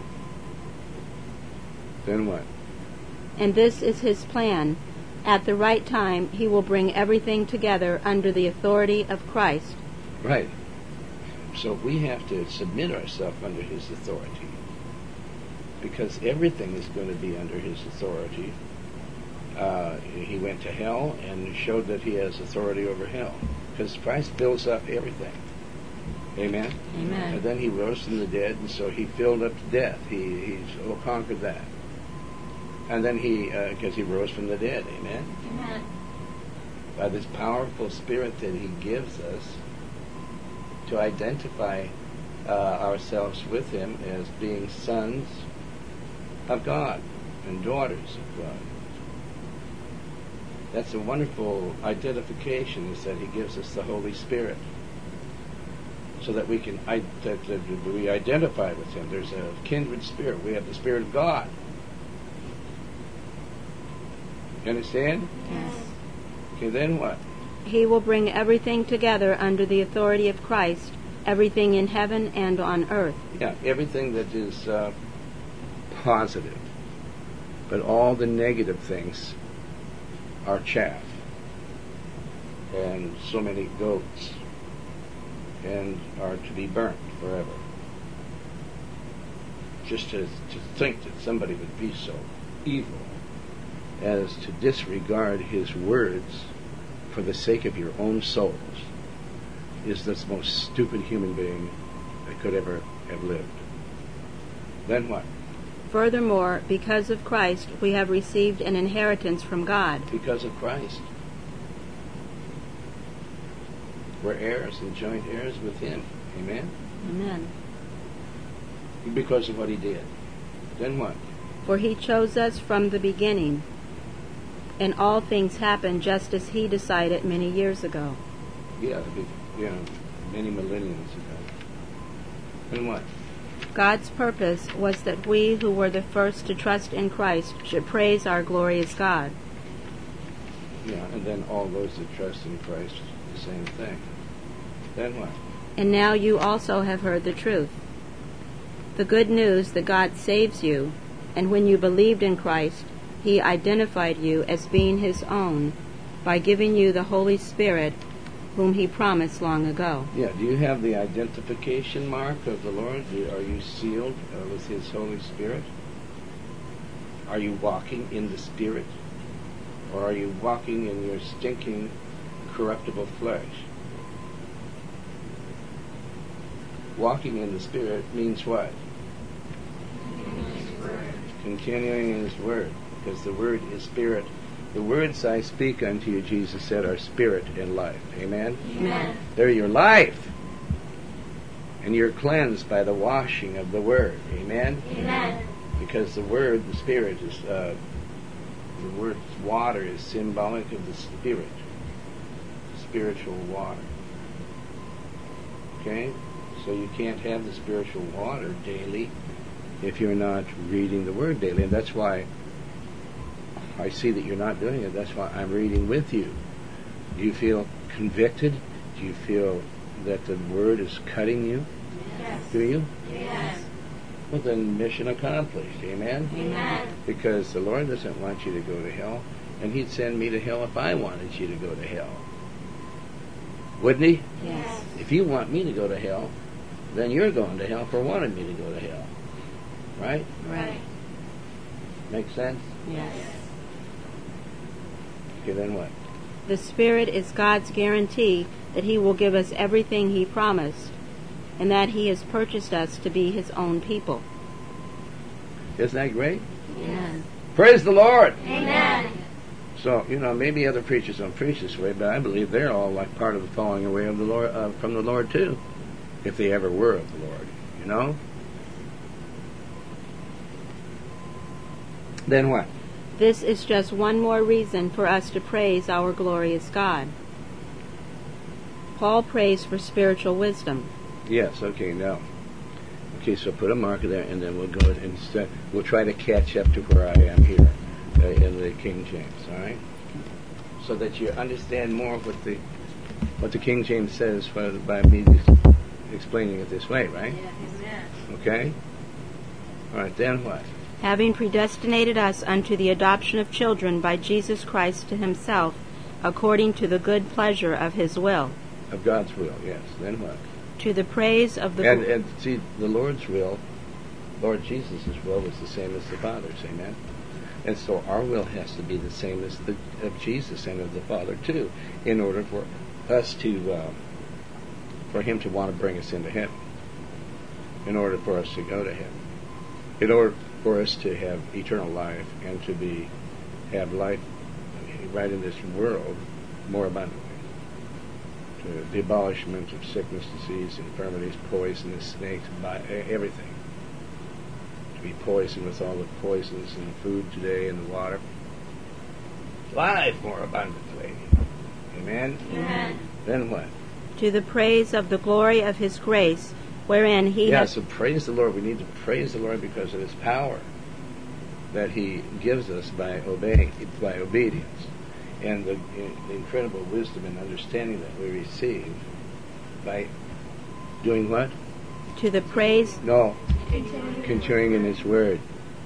Then what? And this is His plan. At the right time, He will bring everything together under the authority of Christ. Right. So we have to submit ourselves under His authority. Because everything is going to be under His authority. Uh, he went to hell and showed that He has authority over hell. Because Christ builds up everything. Amen? Amen. And then He rose from the dead, and so He filled up death. He He's oh, conquered that. And then He, because uh, He rose from the dead. Amen? Amen. By this powerful Spirit that He gives us to identify uh, ourselves with Him as being sons of God and daughters of God. That's a wonderful identification, is that He gives us the Holy Spirit so that we can I, that, that we identify with Him. There's a kindred spirit. We have the Spirit of God. You understand? Yes. Okay, then what? He will bring everything together under the authority of Christ, everything in heaven and on earth. Yeah, everything that is uh, positive. But all the negative things are chaff. And so many goats. And are to be burnt forever. Just to, to think that somebody would be so evil as to disregard His words for the sake of your own souls is the most stupid human being that could ever have lived. Then what? Furthermore, because of Christ, we have received an inheritance from God. Because of Christ. We're heirs and joint heirs with Him. Amen? Amen. Because of what He did. Then what? For He chose us from the beginning, and all things happened just as He decided many years ago. Yeah, be, you know, many millenniums ago. Then what? God's purpose was that we who were the first to trust in Christ should praise our glorious God. Yeah, and then all those that trust in Christ, the same thing. Then what? And now you also have heard the truth, the good news that God saves you, and when you believed in Christ, He identified you as being His own by giving you the Holy Spirit, whom He promised long ago. Yeah, do you have the identification mark of the Lord? Do, are you sealed uh, with His Holy Spirit? Are you walking in the Spirit? Or are you walking in your stinking, corruptible flesh? Walking in the Spirit means what? Continuing in His Word. Because the Word is Spirit. The words I speak unto you, Jesus said, are spirit and life. Amen? Amen. They're your life. And you're cleansed by the washing of the Word. Amen? Amen. Because the Word, the Spirit, is uh, the word water is symbolic of the Spirit. Spiritual water. Okay? So you can't have the spiritual water daily if you're not reading the Word daily. And that's why I see that you're not doing it. That's why I'm reading with you. Do you feel convicted? Do you feel that the Word is cutting you? Yes. Do you? Yes. Well, then mission accomplished. Amen? Amen. Because the Lord doesn't want you to go to hell, and He'd send me to hell if I wanted you to go to hell. Wouldn't He? Yes. If you want me to go to hell, then you're going to hell for wanting me to go to hell. Right? Right. Make sense? Yes. Okay, then what? The Spirit is God's guarantee that He will give us everything He promised, and that He has purchased us to be His own people. Isn't that great? Yes. Praise the Lord! Amen. So, you know, maybe other preachers don't preach this way, but I believe they're all like part of the falling away of the Lord, uh, from the Lord too, if they ever were of the Lord, you know? Then what? This is just one more reason for us to praise our glorious God. Paul prays for spiritual wisdom. Yes, okay, now. Okay, so put a marker there, and then we'll go and st- we'll try to catch up to where I am here uh, in the King James, all right? So that you understand more what the what the King James says by, by me explaining it this way, right? Yes. Okay? All right, then what? Having predestinated us unto the adoption of children by Jesus Christ to himself, according to the good pleasure of his will. Of God's will, yes. Then what? To the praise of the... And, and see, the Lord's will, Lord Jesus' will, was the same as the Father's, amen? And so our will has to be the same as the of Jesus and of the Father, too, in order for us to, uh, for him to want to bring us into heaven, in order for us to go to heaven, in order for us to have eternal life and to be, have life right in this world more abundantly. To the abolishment of sickness, disease, infirmities, poisonous snakes, everything. To be poisoned with all the poisons in the food today and the water. Life more abundantly. Amen? Amen. Then what? To the praise of the glory of his grace, wherein he Yeah, hath... so praise the Lord. We need to praise the Lord because of his power that he gives us by obeying, by obedience. And the, the incredible wisdom and understanding that we receive by doing what? To the praise... No. Continuing in his word.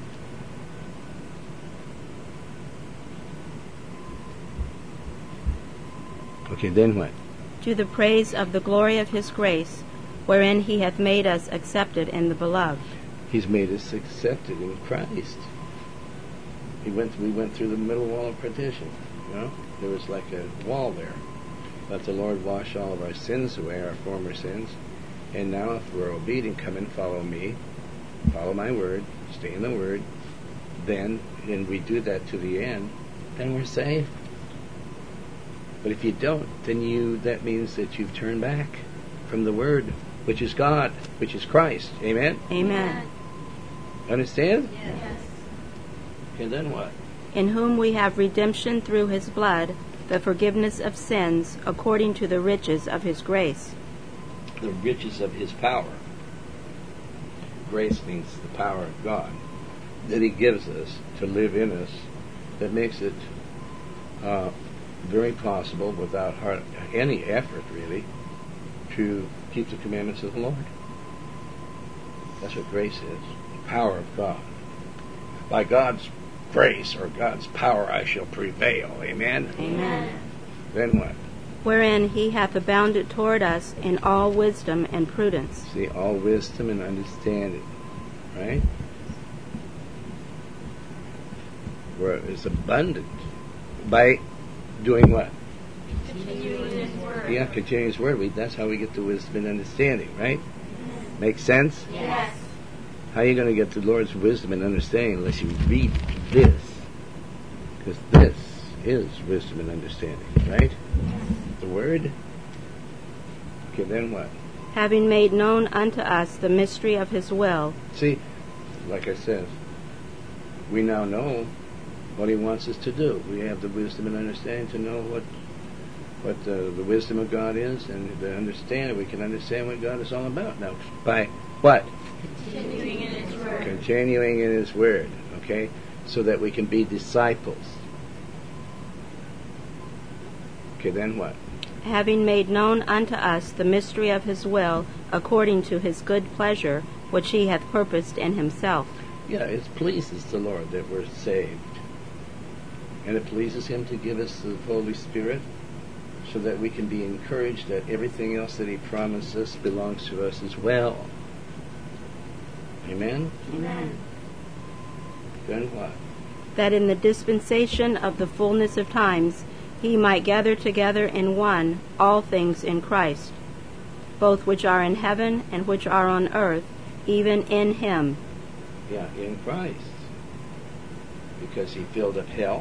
Okay, then what? To the praise of the glory of his grace, wherein he hath made us accepted in the beloved. He's made us accepted in Christ. He went. We went through the middle wall of partition. You know, there was like a wall there. Let the Lord wash all of our sins away, our former sins. And now, if we're obedient, come and follow me, follow my word, stay in the word. Then, and we do that to the end, then we're saved. But if you don't, then you that means that you've turned back from the word, which is God, which is Christ. Amen? Amen. Understand? Yes. And then what? In whom we have redemption through his blood, the forgiveness of sins, according to the riches of his grace. The riches of his power. Grace means the power of God that he gives us to live in us, that makes it uh, very possible without hard, any effort really to keep the commandments of the Lord. That's what grace is, the power of God. By God's grace or God's power I shall prevail. Amen? Amen. Then what? Wherein he hath abounded toward us in all wisdom and prudence. See, all wisdom and understanding, right? Where it's abundant by doing what? Continuing his word. Yeah, continuing his word. We, that's how we get the wisdom and understanding, right? Make sense? Yes. How are you going to get the Lord's wisdom and understanding unless you read this? Because this is wisdom and understanding, right? The word. Okay, then what? Having made known unto us the mystery of his will. See, like I said, we now know what he wants us to do. We have the wisdom and understanding to know what what uh, the wisdom of God is, and to understand it, we can understand what God is all about. Now, by what? Continuing in his word. Continuing in his word, okay? So that we can be disciples. Okay, then what? Having made known unto us the mystery of his will, according to his good pleasure, which he hath purposed in himself. Yeah, it pleases the Lord that we're saved. And it pleases him to give us the Holy Spirit so that we can be encouraged that everything else that he promised us belongs to us as well. Amen? Amen. Then what? That in the dispensation of the fullness of times he might gather together in one all things in Christ, both which are in heaven and which are on earth, even in him. Yeah, in Christ. Because he filled up hell,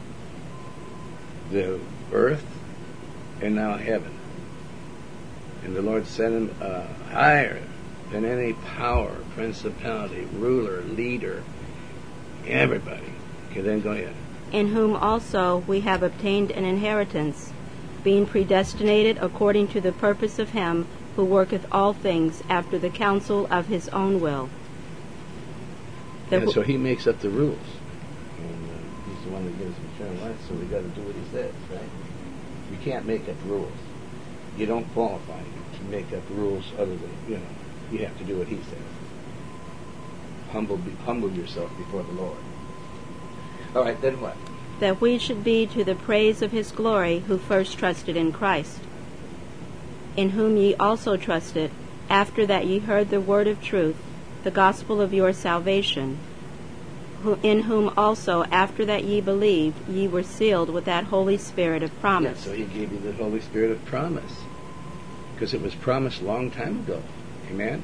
the earth, and now heaven. And the Lord sent him uh, higher than any power, principality, ruler, leader, everybody. Okay, then go ahead. In whom also we have obtained an inheritance, being predestinated according to the purpose of him who worketh all things after the counsel of his own will. The And so he makes up the rules. And uh, he's the one that gives eternal life, so we got to do what he says, right? You can't make up rules. You don't qualify to make up rules other than, you know, you have to do what he says. Humble, be, humble yourself before the Lord. All right, then what? That we should be to the praise of his glory who first trusted in Christ, in whom ye also trusted, after that ye heard the word of truth, the gospel of your salvation, who, in whom also, after that ye believed, ye were sealed with that Holy Spirit of promise. Yeah, so he gave you the Holy Spirit of promise, because it was promised a long time ago. Amen?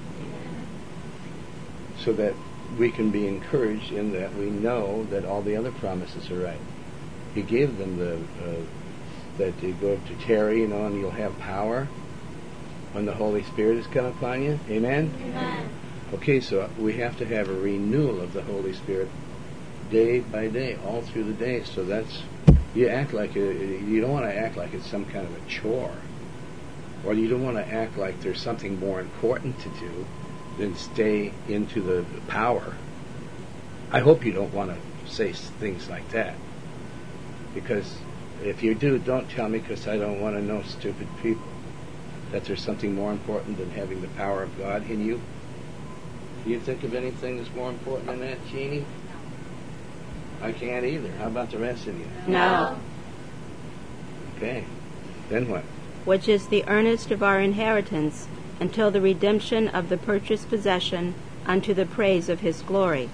So that we can be encouraged in that we know that all the other promises are right. He gave them the uh, that you go to tarry, you know, and you'll have power when the Holy Spirit has come upon you. Amen? Amen. Okay, so we have to have a renewal of the Holy Spirit day by day, all through the day. So that's, you act like a, you don't want to act like it's some kind of a chore, or you don't want to act like there's something more important to do than stay into the power. I hope you don't want to say things like that, because if you do, don't tell me, because I don't want to know stupid people that there's something more important than having the power of God in you. Do you think of anything that's more important than that, Jeannie? I can't either. How about the rest of you? No. Okay. Then what? Which is the earnest of our inheritance, until the redemption of the purchased possession, unto the praise of his glory.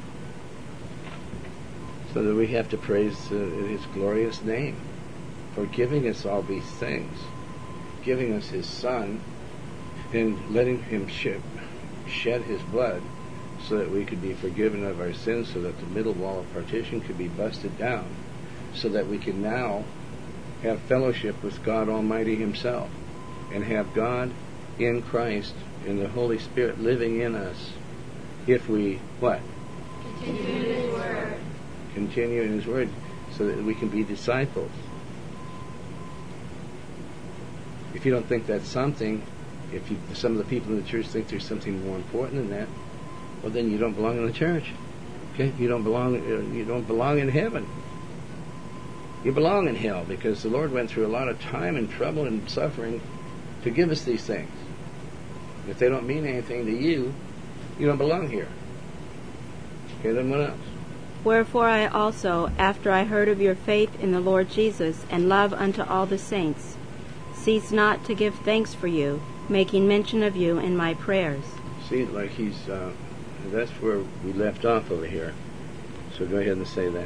So that we have to praise uh, his glorious name for giving us all these things, giving us his Son, and letting him sh- shed his blood so that we could be forgiven of our sins, so that the middle wall of partition could be busted down, so that we can now have fellowship with God Almighty himself, and have God in Christ and the Holy Spirit living in us if we, what? Continue in his word. Continue in his word, so that we can be disciples. If you don't think that's something, if you, some of the people in the church think there's something more important than that, well, then you don't belong in the church. Okay, you don't belong. Uh, you don't belong in heaven. You belong in hell, because the Lord went through a lot of time and trouble and suffering to give us these things. If they don't mean anything to you, you don't belong here. Okay, then what else? Wherefore I also, after I heard of your faith in the Lord Jesus, and love unto all the saints, cease not to give thanks for you, making mention of you in my prayers. See, like he's, uh, that's where we left off over here. So go ahead and say that.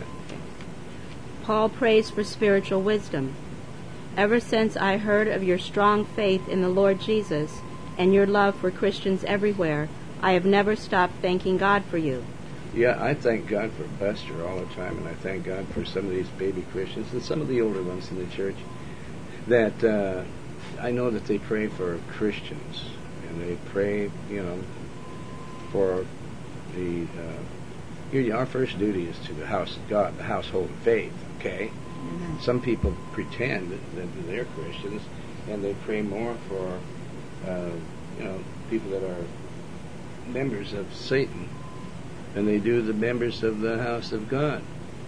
Paul prays for spiritual wisdom. Ever since I heard of your strong faith in the Lord Jesus and your love for Christians everywhere, I have never stopped thanking God for you. Yeah, I thank God for Buster all the time, and I thank God for some of these baby Christians and some of the older ones in the church, that uh, I know that they pray for Christians, and they pray, you know, for the, uh, you know, our first duty is to the house of God, the household of faith, okay? Mm-hmm. Some people pretend that they're Christians, and they pray more for, uh, you know, people that are members of Satan than they do the members of the house of God.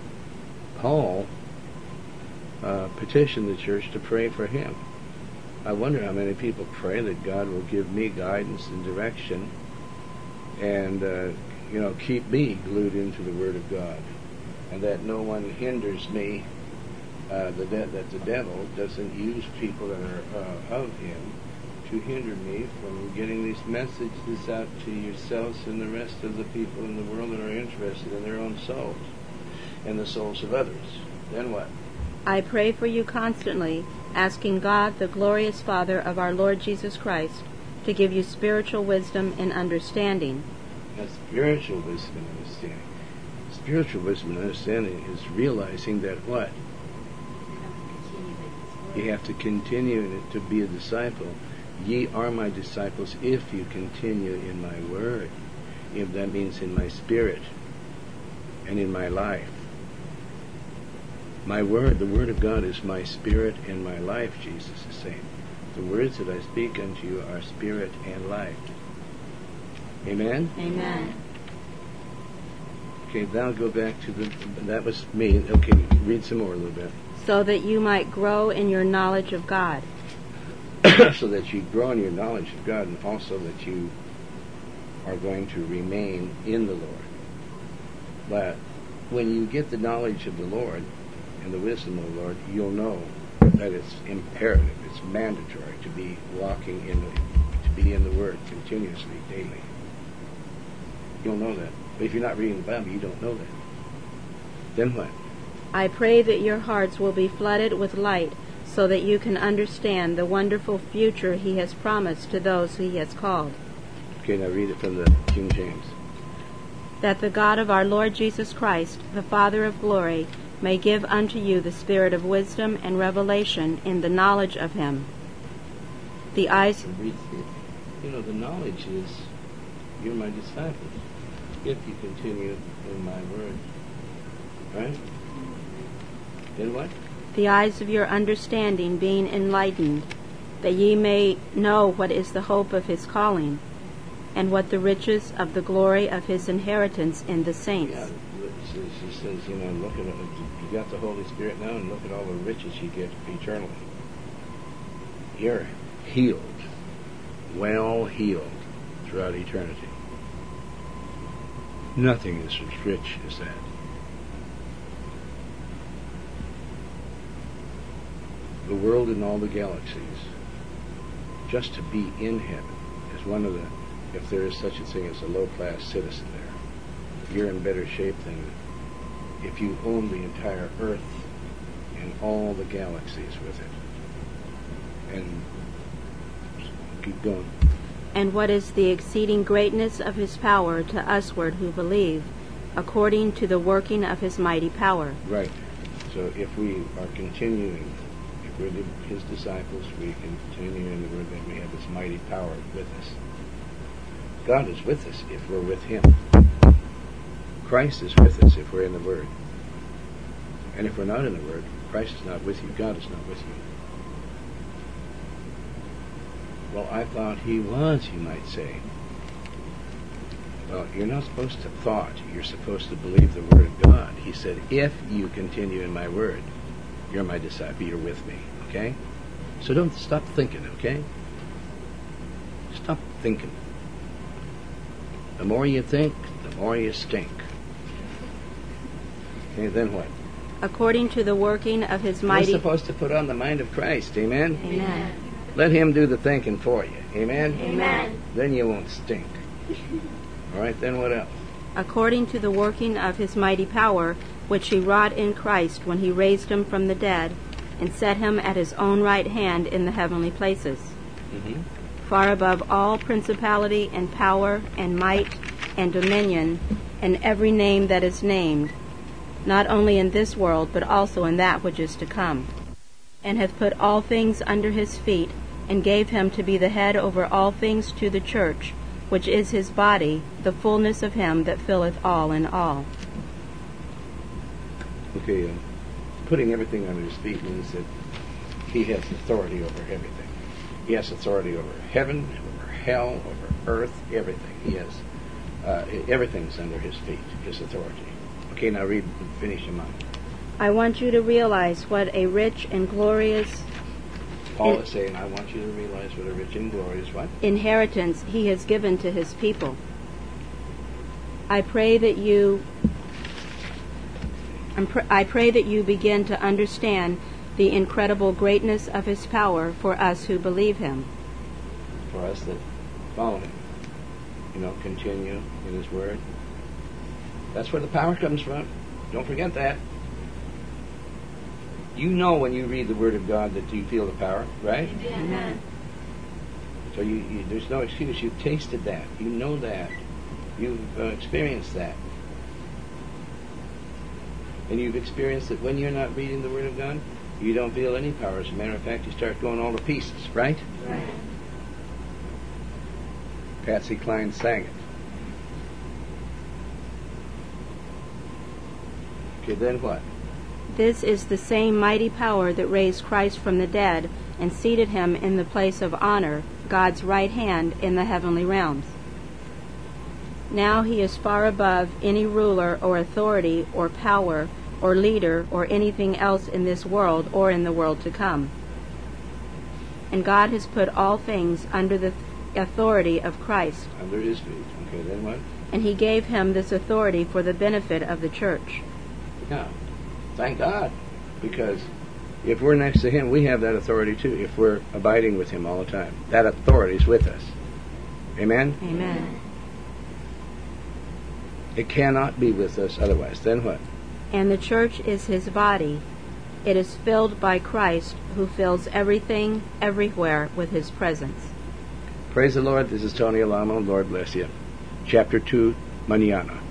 Paul uh, petitioned the church to pray for him. I wonder how many people pray that God will give me guidance and direction, and uh, you know, keep me glued into the Word of God, and that no one hinders me. Uh, the de- that the devil doesn't use people that are uh, of him to hinder me from getting these messages out to yourselves and the rest of the people in the world that are interested in their own souls and the souls of others. Then what? I pray for you constantly, asking God, the glorious Father of our Lord Jesus Christ, to give you spiritual wisdom and understanding, That's spiritual wisdom and understanding. Spiritual wisdom and understanding is realizing that what? You have to continue in it to be a disciple. Ye are my disciples if you continue in my word. If that means in my spirit and in my life. My word, the word of God is my spirit and my life, Jesus is saying. The words that I speak unto you are spirit and life. Amen? Amen. Okay, now go back to the, that was me. Okay, read some more a little bit. So that you might grow in your knowledge of God. So that you grow in your knowledge of God, and also that you are going to remain in the Lord. But when you get the knowledge of the Lord and the wisdom of the Lord, you'll know that it's imperative, it's mandatory to be walking in the, to be in the Word continuously, daily. You'll know that. But if you're not reading the Bible, you don't know that. Then what? I pray that your hearts will be flooded with light, so that you can understand the wonderful future he has promised to those who he has called. Okay, now read it from the King James. That the God of our Lord Jesus Christ, the Father of glory, may give unto you the spirit of wisdom and revelation in the knowledge of him. The eyes... You know, the knowledge is, you're my disciples, if you continue in my word. Right? Then what? The eyes of your understanding being enlightened, that ye may know what is the hope of his calling, and what the riches of the glory of his inheritance in the saints. Yeah, she says, you know, look at it. You got the Holy Spirit now, and look at all the riches you get eternally. You're healed, well healed throughout eternity. Nothing is as rich as that. The world and all the galaxies, just to be in heaven, is one of the, if there is such a thing as a low-class citizen there, you're in better shape than if you own the entire earth and all the galaxies with it. And keep going. And what is the exceeding greatness of his power to usward who believe, according to the working of his mighty power. Right. So if we are continuing, if we're his disciples, we continue in the word, that we have his mighty power with us. God is with us if we're with him. Christ is with us if we're in the Word. And if we're not in the Word, Christ is not with you, God is not with you. Well, I thought he was, you might say. Well, you're not supposed to thought. You're supposed to believe the Word of God. He said, if you continue in my Word, you're my disciple, you're with me. Okay? So don't stop thinking, okay? Stop thinking. The more you think, the more you stink. Okay, then what? According to the working of his mighty... You're supposed to put on the mind of Christ, amen? Amen. Let him do the thinking for you, amen? Amen. Then you won't stink. All right, then what else? According to the working of his mighty power, which he wrought in Christ when he raised him from the dead, and set him at his own right hand in the heavenly places, Mm-hmm. far above all principality and power and might and dominion, and every name that is named, not only in this world, but also in that which is to come, and hath put all things under his feet, and gave him to be the head over all things to the church, which is his body, the fullness of him that filleth all in all. Okay, uh, putting everything under his feet means that he has authority over everything. He has authority over heaven, over hell, over earth, everything. He has, uh, everything's under his feet, his authority. Okay, now read and finish him up. I want you to realize what a rich and glorious Paul in- is saying, I want you to realize what a rich and glorious what? inheritance he has given to his people. I pray that you I'm pr- I pray that you begin to understand the incredible greatness of his power for us who believe him. For us that follow him. You know, continue in his word. That's where the power comes from. Don't forget that. You know when you read the Word of God that you feel the power, right? Amen. So you, you, there's no excuse. You've tasted that. You know that. You've uh, experienced that. And you've experienced that when you're not reading the Word of God, you don't feel any power. As a matter of fact, you start going all to pieces, right? Right. Patsy Cline sang it. Okay, then what? This is the same mighty power that raised Christ from the dead and seated him in the place of honor, God's right hand, in the heavenly realms. Now he is far above any ruler or authority or power or leader or anything else in this world or in the world to come. And God has put all things under the authority of Christ. Under his feet. Okay, then what? And he gave him this authority for the benefit of the church. Yeah. Thank God. Because if we're next to him, we have that authority too, if we're abiding with him all the time. That authority is with us. Amen? Amen. It cannot be with us otherwise. Then what? And the church is his body. It is filled by Christ, who fills everything, everywhere, with his presence. Praise the Lord. This is Tony Alamo. Lord bless you. Chapter two, Mañana.